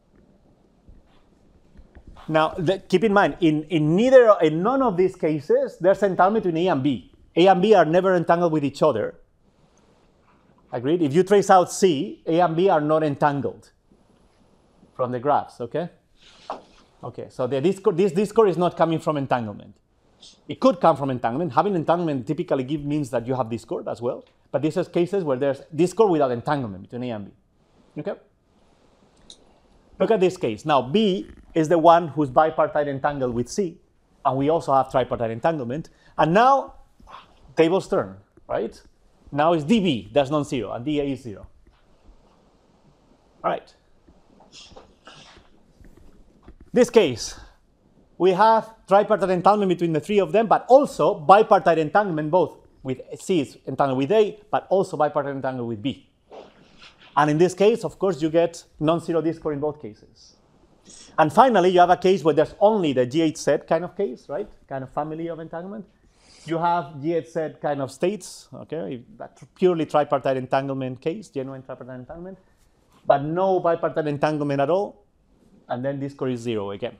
Now, the, keep in mind, in, in neither, in none of these cases, there's entanglement between A and B. A and B are never entangled with each other. Agreed? If you trace out C, A and B are not entangled from the graphs, okay? Okay, so the discord, this discord is not coming from entanglement. It could come from entanglement. Having entanglement typically give, means that you have discord as well. But these are cases where there's discord without entanglement between A and B. Okay? Look at this case. Now, B is the one who's bipartite entangled with C, and we also have tripartite entanglement. And now, tables turn, right? Now it's D B that's non-zero, and D A is zero. All right. This case, we have tripartite entanglement between the three of them, but also bipartite entanglement both with C is entangled with A, but also bipartite entanglement with B. And in this case, of course, you get non-zero discord in both cases. And finally, you have a case where there's only the G H Z kind of case, right? Kind of family of entanglement. You have G H Z kind of states, okay? That purely tripartite entanglement case, genuine tripartite entanglement, but no bipartite entanglement at all. And then discord is zero again.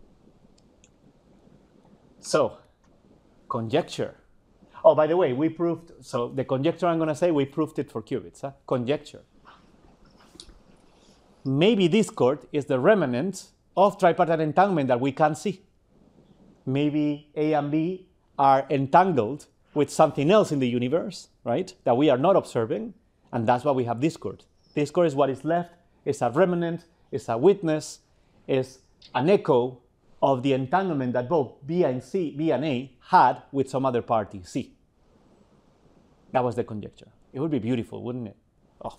So, conjecture. Oh, by the way, we proved, so the conjecture I'm going to say, we proved it for qubits. Huh? Conjecture. Maybe discord is the remnant of tripartite entanglement that we can't see. Maybe A and B are entangled with something else in the universe, right, that we are not observing, and that's why we have discord. Discord is what is left, it's a remnant, it's a witness, is an echo of the entanglement that both B and C, B and A had with some other party, C. That was the conjecture. It would be beautiful, wouldn't it? Oh.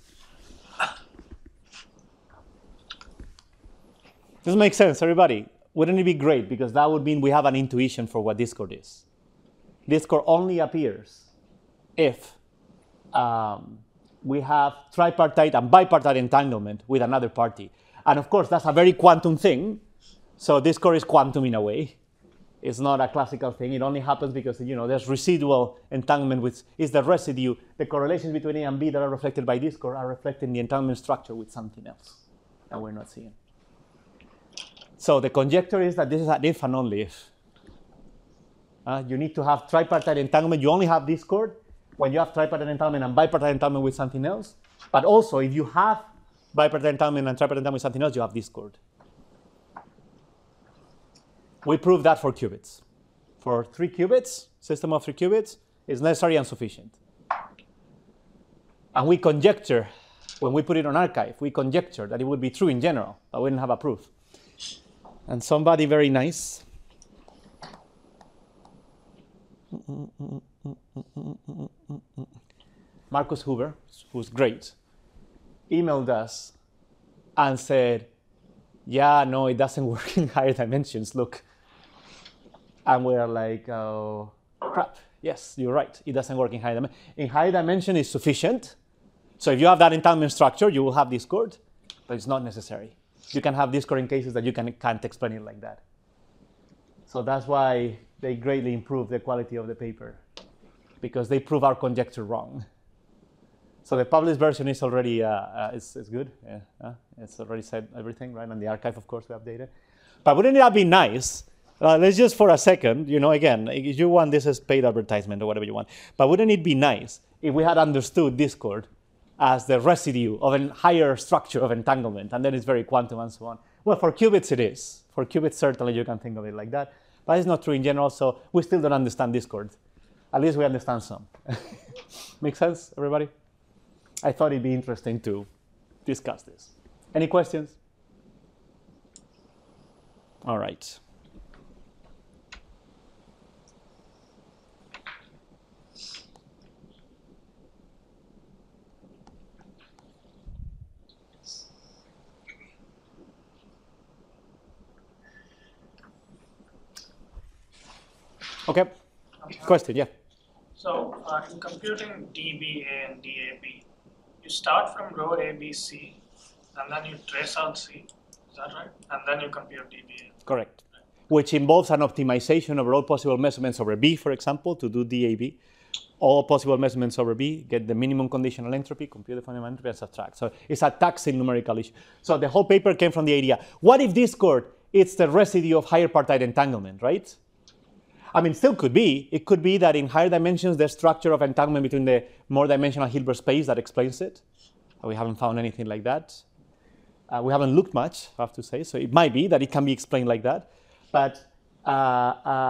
Does it make sense, everybody? Wouldn't it be great? Because that would mean we have an intuition for what discord is. Discord only appears if um, we have tripartite and bipartite entanglement with another party. And of course, that's a very quantum thing. So discord is quantum in a way. It's not a classical thing. It only happens because, you know, there's residual entanglement, which is the residue. The correlations between A and B that are reflected by discord are reflected in the entanglement structure with something else that we're not seeing. So the conjecture is that this is an if and only if. Uh, you need to have tripartite entanglement. You only have discord when you have tripartite entanglement and bipartite entanglement with something else. But also, if you have bipartite entanglement and tripartite entanglement with something else, you have discord. We proved that for qubits. For three qubits, system of three qubits, is necessary and sufficient. And we conjecture, when we put it on archive, we conjecture that it would be true in general, but we didn't have a proof. And somebody very nice Marcus Hoover, who's great, emailed us and said, yeah, no, it doesn't work in higher dimensions, look. And we're like, oh, crap. Yes, you're right. It doesn't work in higher dimension. In higher dimension, it's sufficient. So if you have that entanglement structure, you will have discord, but it's not necessary. You can have discord in cases that you can, can't explain it like that. So that's why they greatly improve the quality of the paper, because they prove our conjecture wrong. So the published version is already uh, uh, is, is good. Yeah, uh, it's already said everything, right? And the archive, of course, we updated. But wouldn't that be nice? Uh, let's just for a second, you know, again, if you want, this is paid advertisement or whatever you want. But wouldn't it be nice if we had understood discord as the residue of a higher structure of entanglement, and then it's very quantum and so on? Well, for qubits it is. For qubits, certainly you can think of it like that. But it's not true in general, so we still don't understand discord. At least we understand some. Make sense, everybody? I thought it'd be interesting to discuss this. Any questions? All right. Okay. Question, yeah. So uh, in computing D B A and D A B, you start from row A, B, C, and then you trace out C. Is that right? And then you compute D B A. Correct. Which involves an optimization of all possible measurements over B, for example, to do D A B. All possible measurements over B, get the minimum conditional entropy, compute the fundamental entropy, and subtract. So it's a taxing numerical issue. So the whole paper came from the idea, what if discord is the residue of higher partite entanglement, right? I mean, still could be. It could be that in higher dimensions, there's structure of entanglement between the more dimensional Hilbert space that explains it. We haven't found anything like that. Uh, we haven't looked much, I have to say. So it might be that it can be explained like that. But uh, uh,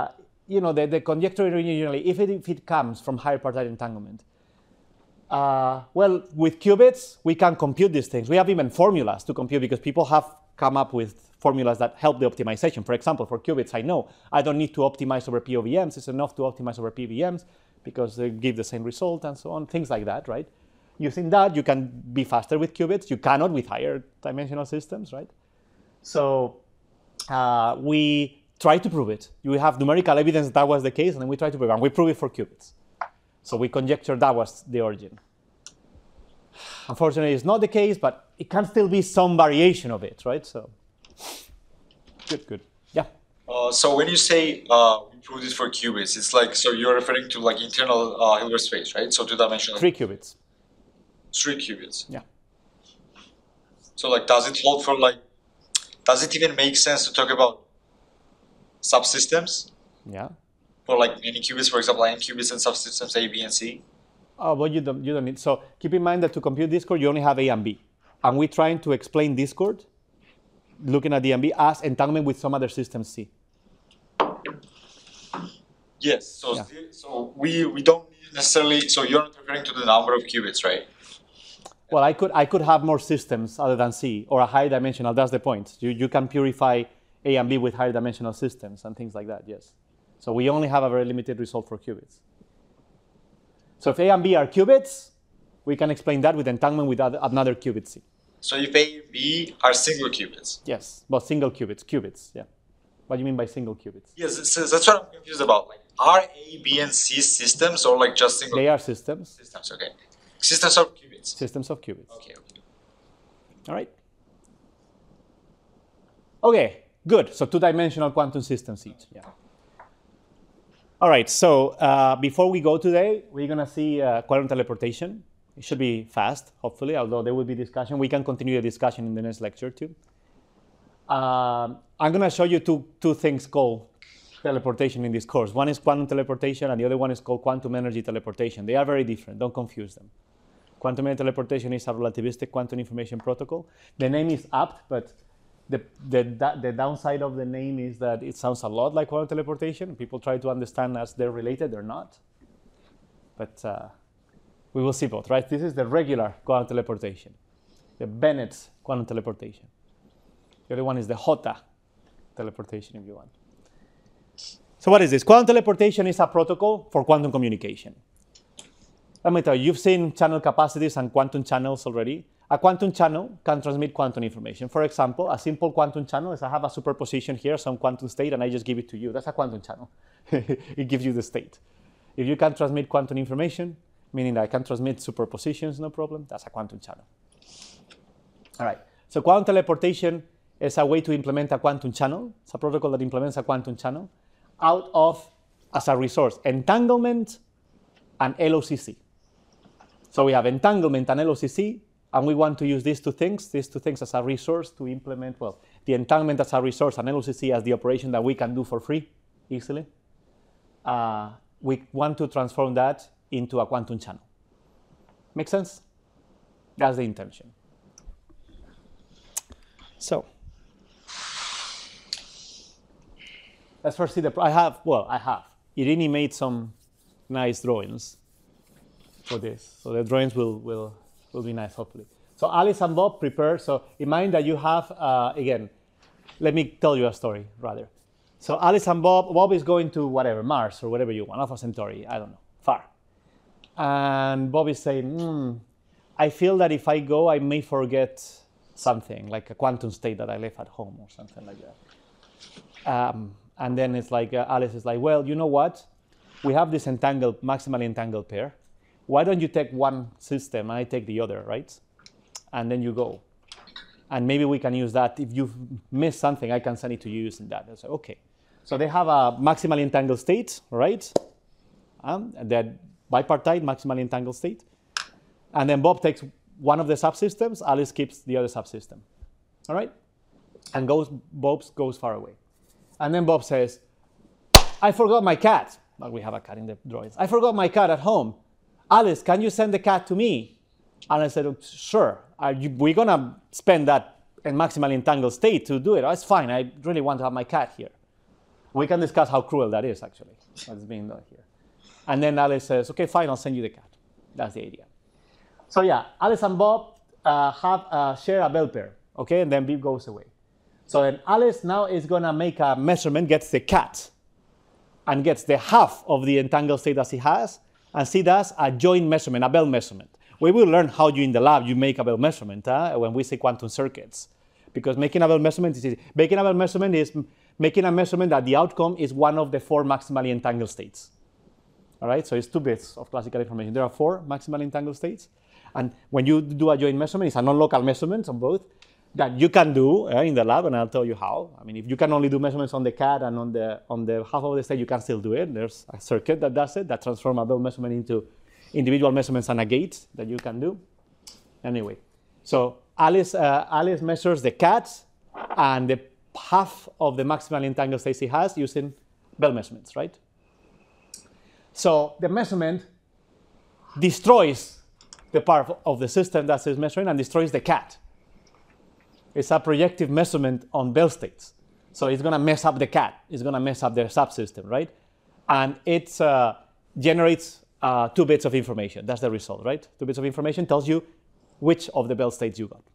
you know, the, the conjecture originally, if it, if it comes from higher partite entanglement, uh, well, with qubits, we can compute these things. We have even formulas to compute because people have come up with formulas that help the optimization. For example, for qubits, I know I don't need to optimize over P O V Ms. It's enough to optimize over P V Ms because they give the same result and so on, things like that, right? Using that, you can be faster with qubits. You cannot with higher dimensional systems, right? So uh, we try to prove it. We have numerical evidence that, that was the case, and then we try to prove it. And we prove it for qubits. So we conjecture that was the origin. Unfortunately, it's not the case, but it can still be some variation of it, right? So good, good. Yeah. Uh, so when you say uh, we prove this for qubits, it's like, so you're referring to like internal uh, Hilbert space, right? So two-dimensional. Three qubits. Three qubits. Yeah. So like, does it hold for like, does it even make sense to talk about subsystems? Yeah. For like many qubits, for example, n qubits and subsystems A, B, and C? Oh, but you don't, you don't need. So keep in mind that to compute Discord, you only have A and B. And we're trying to explain Discord, looking at D and B, as entanglement with some other system C. Yes. So, Yeah. so we, we don't necessarily, so you're not referring to the number of qubits, right? Well, I could I could have more systems other than C, or a high dimensional. That's the point. You, you can purify A and B with higher dimensional systems and things like that, yes. So we only have a very limited result for qubits. So if A and B are qubits, we can explain that with entanglement with other, another qubit C. So if A and B are single qubits? Yes, but single qubits, qubits, yeah. What do you mean by single qubits? Yes, so that's what I'm confused about. Like, are A, B, and C systems or like just single? They are systems. Systems, okay. Systems of qubits. Systems of qubits. Okay, okay. All right. Okay, good. So two-dimensional quantum systems each. Yeah. All right. So uh, before we go today, we're gonna see uh, quantum teleportation. It should be fast, hopefully. Although there will be discussion, we can continue the discussion in the next lecture too. Um, I'm gonna show you two two things called teleportation in this course. One is quantum teleportation, and the other one is called quantum energy teleportation. They are very different. Don't confuse them. Quantum energy teleportation is a relativistic quantum information protocol. The name is apt, but the, the, the downside of the name is that it sounds a lot like quantum teleportation. People try to understand as they're related, they're not. But uh, we will see both, right? This is the regular quantum teleportation, the Bennett's quantum teleportation. The other one is the Hota teleportation, if you want. So what is this? Quantum teleportation is a protocol for quantum communication. Let me tell you, you've seen channel capacities and quantum channels already. A quantum channel can transmit quantum information. For example, a simple quantum channel is I have a superposition here, some quantum state, and I just give it to you. That's a quantum channel. It gives you the state. If you can transmit quantum information, meaning that I can transmit superpositions, no problem, that's a quantum channel. All right, so quantum teleportation is a way to implement a quantum channel. It's a protocol that implements a quantum channel out of, as a resource, entanglement and L O C C. So we have entanglement and L O C C, and we want to use these two things, these two things as a resource to implement, well, the entanglement as a resource and L O C C as the operation that we can do for free, easily. Uh, we want to transform that into a quantum channel. Make sense? That's the intention. So, let's first see the, I have, well, I have. Irini made some nice drawings for this. So the drawings will, will, will be nice, hopefully. So Alice and Bob prepare. So in mind that you have, uh, again, let me tell you a story, rather. So Alice and Bob, Bob is going to whatever, Mars or whatever you want, Alpha Centauri, I don't know, far. And Bob is saying, hmm, I feel that if I go, I may forget something, like a quantum state that I left at home or something like that. Um, and then it's like, uh, Alice is like, well, you know what? We have this entangled, maximally entangled pair. Why don't you take one system and I take the other, right? And then you go. And maybe we can use that. If you've missed something, I can send it to you using that. I say, okay. So they have a maximally entangled state, right? Um, that bipartite maximally entangled state. And then Bob takes one of the subsystems, Alice keeps the other subsystem. All right? And goes, Bob goes far away. And then Bob says, I forgot my cat. Well, we have a cat in the drawings. I forgot my cat at home. Alice, can you send the cat to me? And I said, oh, sure. Are you, we're going to spend that in maximally entangled state to do it. Oh, it's fine. I really want to have my cat here. We can discuss how cruel that is, actually, what's being done here. And then Alice says, okay, fine, I'll send you the cat. That's the idea. So yeah, Alice and Bob uh, have uh, share a bell pair, okay, and then Beep goes away. So then Alice now is gonna make a measurement, gets the cat, and gets the half of the entangled state that he has, and she does a joint measurement, a bell measurement. We will learn how you in the lab you make a bell measurement huh, when we say quantum circuits, because making a bell measurement is easy. Making a bell measurement is making a measurement that the outcome is one of the four maximally entangled states. All right, so it's two bits of classical information. There are four maximally entangled states. And when you do a joint measurement, it's a non-local measurement on both that you can do uh, in the lab, and I'll tell you how. I mean, if you can only do measurements on the cat and on the, on the half of the state, you can still do it. There's a circuit that does it, that transforms a bell measurement into individual measurements and a gate that you can do. Anyway, so Alice, uh, Alice measures the cat and the half of the maximally entangled states he has using bell measurements, right? So the measurement destroys the part of the system that is measuring and destroys the cat. It's a projective measurement on bell states. So it's going to mess up the cat. It's going to mess up the subsystem, right? And it uh, generates uh, two bits of information. That's the result, right? Two bits of information tells you which of the bell states you got.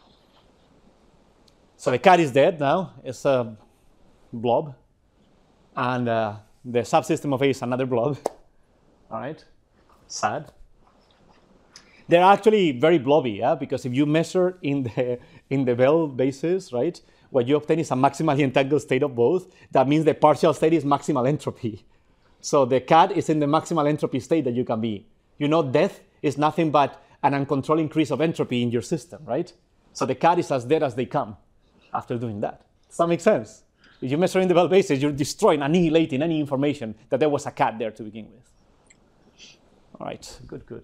So the cat is dead now. It's a blob. And uh, the subsystem of A is another blob. All right? Sad. They're actually very blobby, yeah? Because if you measure in the, in the bell basis, right, what you obtain is a maximally entangled state of both. That means the partial state is maximal entropy. So the cat is in the maximal entropy state that you can be. You know, death is nothing but an uncontrolled increase of entropy in your system, right? So the cat is as dead as they come after doing that. Does that make sense? If you measure in the bell basis, you're destroying, annihilating any information that there was a cat there to begin with. All right, good, good.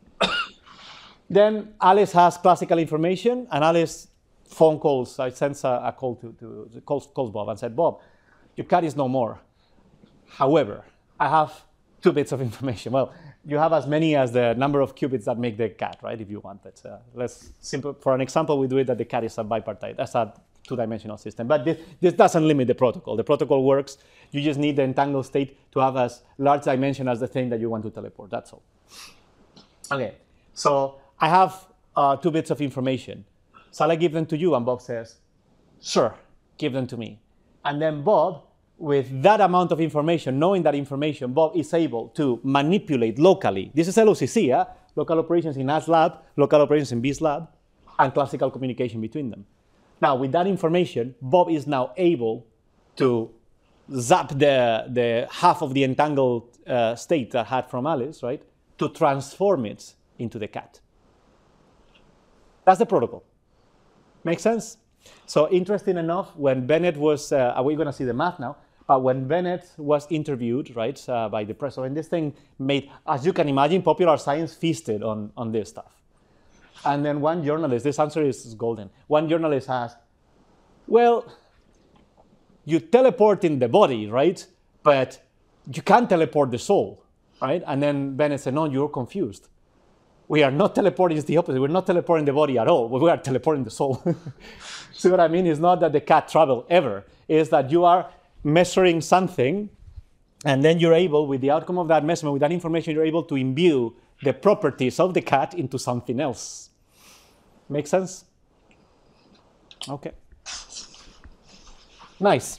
Then Alice has classical information, and Alice phone calls, I sends a, a call to, to calls, calls Bob and said, Bob, your cat is no more. However, I have two bits of information. Well, you have as many as the number of qubits that make the cat, right, if you want it. Uh, let's simple, for an example, we do it that the cat is a bipartite. That's a two-dimensional system. But this, this doesn't limit the protocol. The protocol works. You just need the entangled state to have as large dimension as the thing that you want to teleport. That's all. Okay, so I have uh, two bits of information. Shall I give them to you? And Bob says, sure, give them to me. And then Bob, with that amount of information, knowing that information, Bob is able to manipulate locally. This is L O C C, yeah? Local operations in A's lab, local operations in B's lab, and classical communication between them. Now, with that information, Bob is now able to zap the, the half of the entangled uh, state that I had from Alice, right, to transform it into the cat. That's the protocol. Make sense? So interesting enough, when Bennett was, uh, we're going to see the math now, but when Bennett was interviewed, right, uh, by the press, and this thing made, as you can imagine, popular science feasted on, on this stuff. And then one journalist, this answer is golden. One journalist asked, well, you teleport in the body, right? But you can't teleport the soul, right? And then Bennett said, no, you're confused. We are not teleporting, it's the opposite. We're not teleporting the body at all. We are teleporting the soul. See what I mean? It's not that the cat traveled ever. It's that you are measuring something, and then you're able, with the outcome of that measurement, with that information, you're able to imbue the properties of the cat into something else. Make sense? Okay. Nice.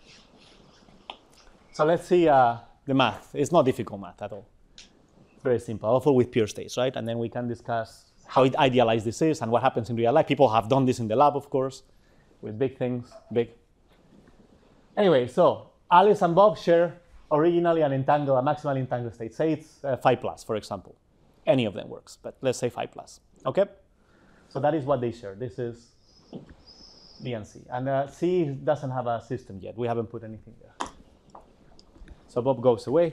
So let's see uh, the math. It's not difficult math at all. Very simple, also with pure states, right? And then we can discuss how idealized this is and what happens in real life. People have done this in the lab, of course, with big things, big. Anyway, so Alice and Bob share originally an entangled, a maximally entangled state. Say it's uh, five plus, for example. Any of them works, but let's say five plus, okay? So that is what they share. This is B and C. And uh, C doesn't have a system yet. We haven't put anything there. So Bob goes away.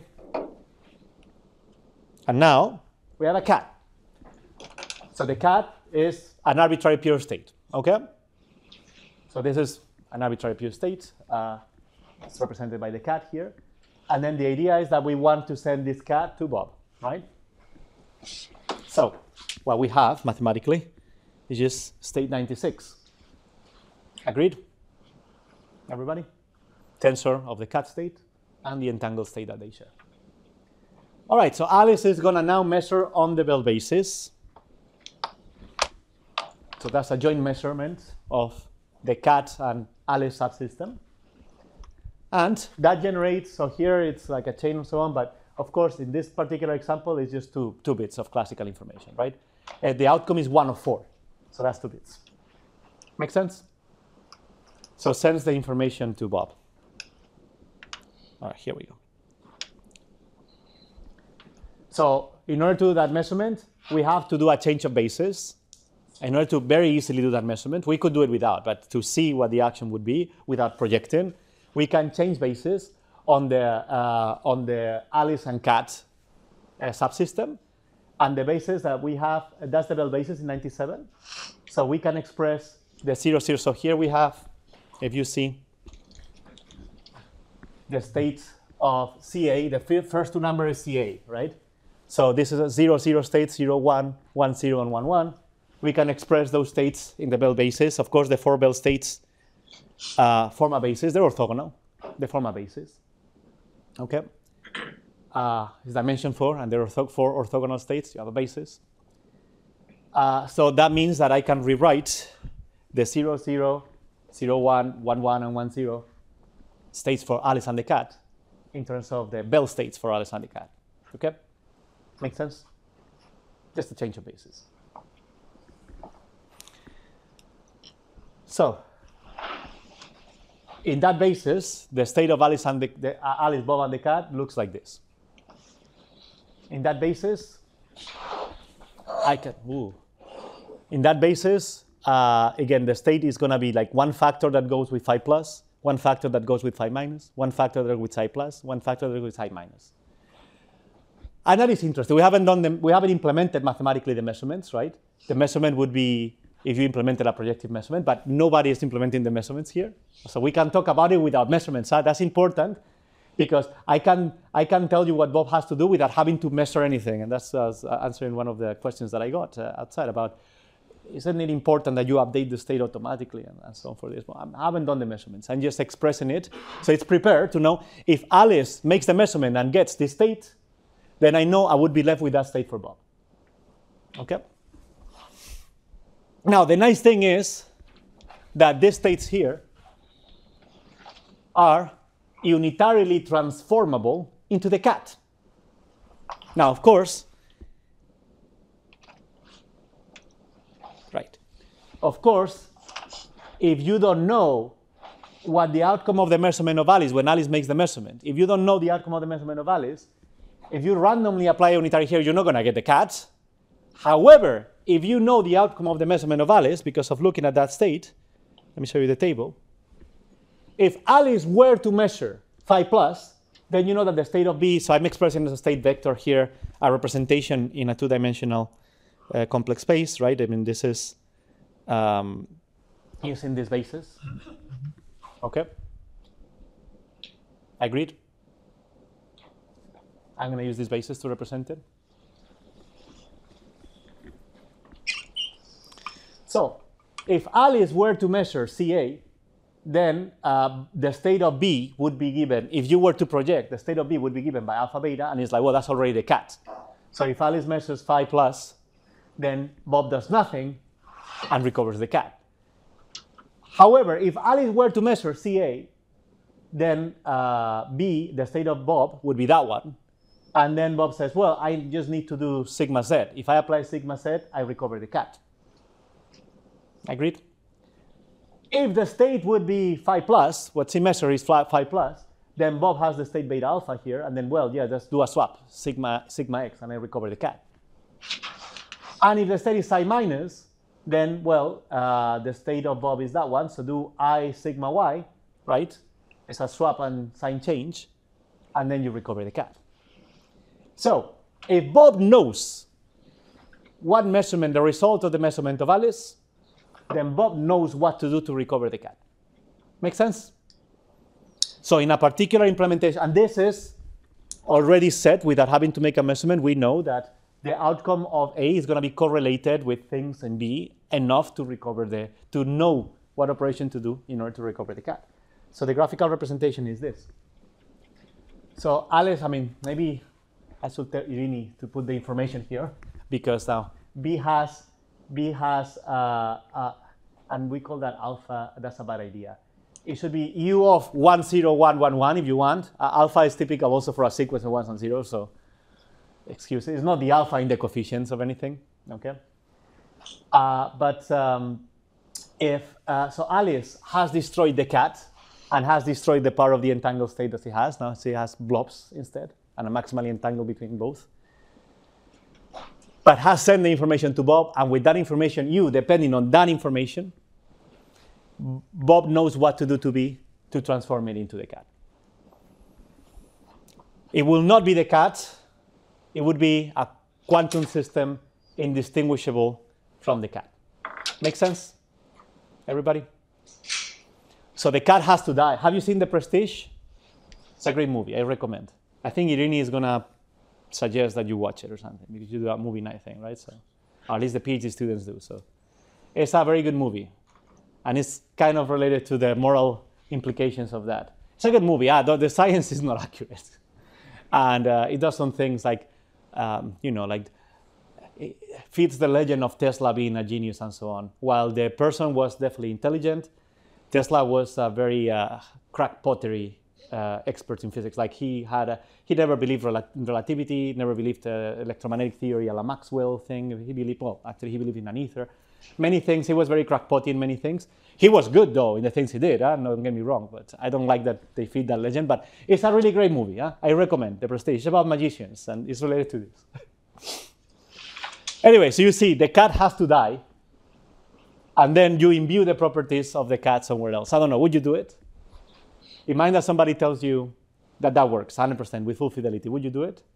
And now we have a cat. So the cat is an arbitrary pure state, okay? So this is an arbitrary pure state. Uh, it's represented by the cat here. And then the idea is that we want to send this cat to Bob, right? So what we have mathematically is just state ninety-six. Agreed? Everybody? tensor of the cat state and the entangled state that they share. All right, so Alice is going to now measure on the Bell basis. So that's a joint measurement of the cat and Alice subsystem. And that generates, so here it's like a chain and so on, but of course in this particular example it's just two, two bits of classical information, right? Uh, the outcome is one of four, so that's two bits. Make sense? So sends the information to Bob. All right, here we go. So in order to do that measurement, we have to do a change of basis. In order to very easily do that measurement, we could do it without, but to see what the action would be without projecting, we can change basis on the, uh, on the Alice and cat uh, subsystem. And the basis that we have, that's the Bell basis in ninety-seven. So we can express the zero, zero. So here we have, if you see, the states of C A, the first two numbers is C A, right? So this is a zero, zero state, zero, one, one, zero, and one, one. We can express those states in the Bell basis. Of course, the four Bell states uh, form a basis. They're orthogonal. They form a basis. Okay? Uh, it's dimension four, and there are ortho four orthogonal states. You have a basis. Uh, so that means that I can rewrite the zero, zero, zero, one, one, one, and one, zero states for Alice and the cat in terms of the Bell states for Alice and the cat. Okay? Make sense? Just a change of basis. So, in that basis, the state of Alice and the, the uh, Alice, Bob, and the cat looks like this. In that basis, I can. Ooh. In that basis, uh, again, the state is going to be like one factor that goes with phi plus, one factor that goes with phi minus, one factor that goes with psi plus, one factor that goes with psi minus. And that is interesting. We haven't done them. We haven't implemented mathematically the measurements, right? The measurement would be if you implemented a projective measurement, but nobody is implementing the measurements here. So we can talk about it without measurements. Huh? That's important because I can, I can tell you what Bob has to do without having to measure anything. And that's uh, answering one of the questions that I got uh, outside about, isn't it important that you update the state automatically and, and so on for this? Well, I haven't done the measurements. I'm just expressing it. So it's prepared to know if Alice makes the measurement and gets this state, then I know I would be left with that state for Bob. Okay? Now, the nice thing is that these states here are unitarily transformable into the cat. Now, of course, right. Of course, if you don't know what the outcome of the measurement of Alice, when Alice makes the measurement, if you don't know the outcome of the measurement of Alice, if you randomly apply a unitary here, you're not going to get the cat. However, if you know the outcome of the measurement of Alice, because of looking at that state, let me show you the table. If Alice were to measure phi plus, then you know that the state of B, so I'm expressing as a state vector here, a representation in a two-dimensional uh, complex space, right? I mean, this is um, using this basis. Okay? Agreed? I'm going to use this basis to represent it. So, if Alice were to measure C A, then uh, the state of B would be given, if you were to project, the state of B would be given by alpha beta, and it's like, well, that's already the cat. So if Alice measures phi plus, then Bob does nothing and recovers the cat. However, if Alice were to measure C A, then uh, B, the state of Bob, would be that one. And then Bob says, well, I just need to do sigma z. If I apply sigma z, I recover the cat. Agreed? If the state would be phi plus, what he measures is phi plus, then Bob has the state beta alpha here, and then, well, yeah, just do a swap, sigma, sigma x, and I recover the cat. And if the state is psi minus, then, well, uh, the state of Bob is that one, so do I sigma y, right? It's a swap and sign change, and then you recover the cat. So, if Bob knows what measurement, the result of the measurement of Alice, then Bob knows what to do to recover the cat. Make sense? So in a particular implementation, and this is already set without having to make a measurement, we know that the outcome of A is going to be correlated with things in B enough to recover the, to know what operation to do in order to recover the cat. So the graphical representation is this. So Alice, I mean, maybe I should tell Irini to put the information here, because now B has, B has, uh, uh, and we call that alpha. That's a bad idea. It should be U of one, zero, one, one, one if you want. Uh, alpha is typical also for a sequence of ones and zeros, so excuse it. It's not the alpha in the coefficients of anything, okay? Uh, but um, if, uh, so Alice has destroyed the cat and has destroyed the part of the entangled state that she has. Now she has blobs instead and a maximally entangled between both. But has sent the information to Bob, and with that information, you, depending on that information, Bob knows what to do to B to transform it into the cat. It will not be the cat. It would be a quantum system indistinguishable from the cat. Make sense, everybody? So the cat has to die. Have you seen The Prestige? It's a great movie. I recommend. I think Irini is going to suggest that you watch it or something, because you do a movie night thing, right? So, or at least the PhD students do. So it's a very good movie. And it's kind of related to the moral implications of that. It's a good movie. Ah, the, the science is not accurate. And uh, it does some things like, um, you know, like it fits the legend of Tesla being a genius and so on. While the person was definitely intelligent, Tesla was a very uh, crackpottery uh, expert in physics. Like he had, a, he never believed rel in relativity, never believed uh, electromagnetic theory, a la Maxwell thing. He believed, well, actually he believed in an ether. Many things. He was very crackpotty in many things. He was good though in the things he did. Huh? Don't get me wrong, but I don't like that they feed that legend. But it's a really great movie. Huh? I recommend The Prestige. It's about magicians and it's related to this. Anyway, so you see, the cat has to die, and then you imbue the properties of the cat somewhere else. I don't know. Would you do it? Imagine that somebody tells you that that works one hundred percent with full fidelity. Would you do it?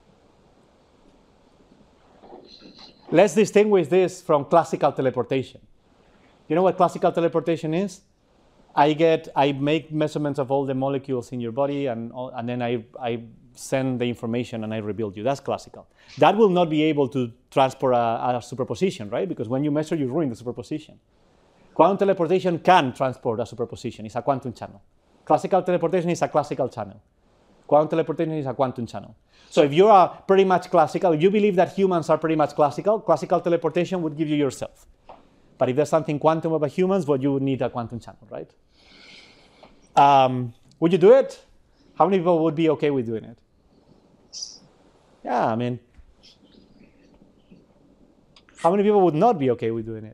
Let's distinguish this from classical teleportation. You know what classical teleportation is? I get, I make measurements of all the molecules in your body, and, all, and then I, I send the information and I rebuild you. That's classical. That will not be able to transport a, a superposition, right? Because when you measure, you ruin the superposition. Quantum teleportation can transport a superposition. It's a quantum channel. Classical teleportation is a classical channel. Quantum teleportation is a quantum channel. So if you are pretty much classical, if you believe that humans are pretty much classical, classical teleportation would give you yourself. But if there's something quantum about humans, well, you would need a quantum channel, right? Um, would you do it? How many people would be okay with doing it? Yeah, I mean, how many people would not be okay with doing it?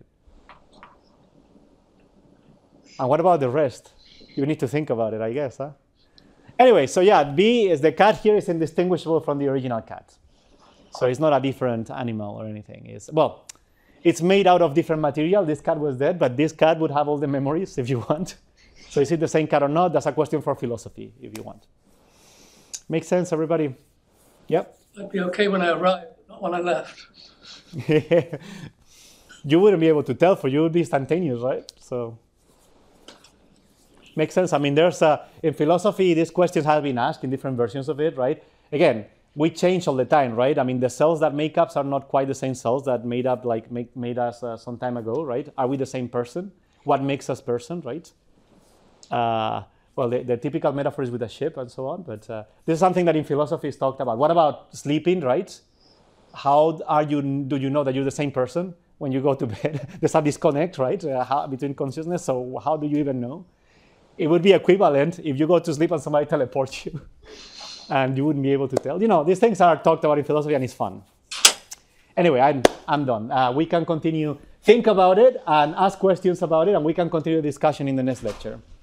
And what about the rest? You need to think about it, I guess, huh? Anyway, so yeah, B is the cat here is indistinguishable from the original cat. So it's not a different animal or anything. It's, well, it's made out of different material. This cat was dead, but this cat would have all the memories if you want. So is it the same cat or not? That's a question for philosophy if you want. Make sense, everybody? Yep. I'd be okay when I arrived, not when I left. You wouldn't be able to tell, for you it would be instantaneous, right? So. Makes sense. I mean, there's a, in philosophy, these questions have been asked in different versions of it, right? Again, we change all the time, right? I mean, the cells that make us are not quite the same cells that made up, like, make, made us uh, some time ago, right? Are we the same person? What makes us person, right? Uh, well, the, the typical metaphor is with a ship and so on, but uh, this is something that in philosophy is talked about. What about sleeping, right? How are you, do you know that you're the same person when you go to bed? There's a disconnect, right, uh, how, between consciousness, so how do you even know? It would be equivalent if you go to sleep and somebody teleports you and you wouldn't be able to tell. You know, these things are talked about in philosophy and it's fun. Anyway, I'm, I'm done. Uh, we can continue, think about it and ask questions about it, and we can continue the discussion in the next lecture.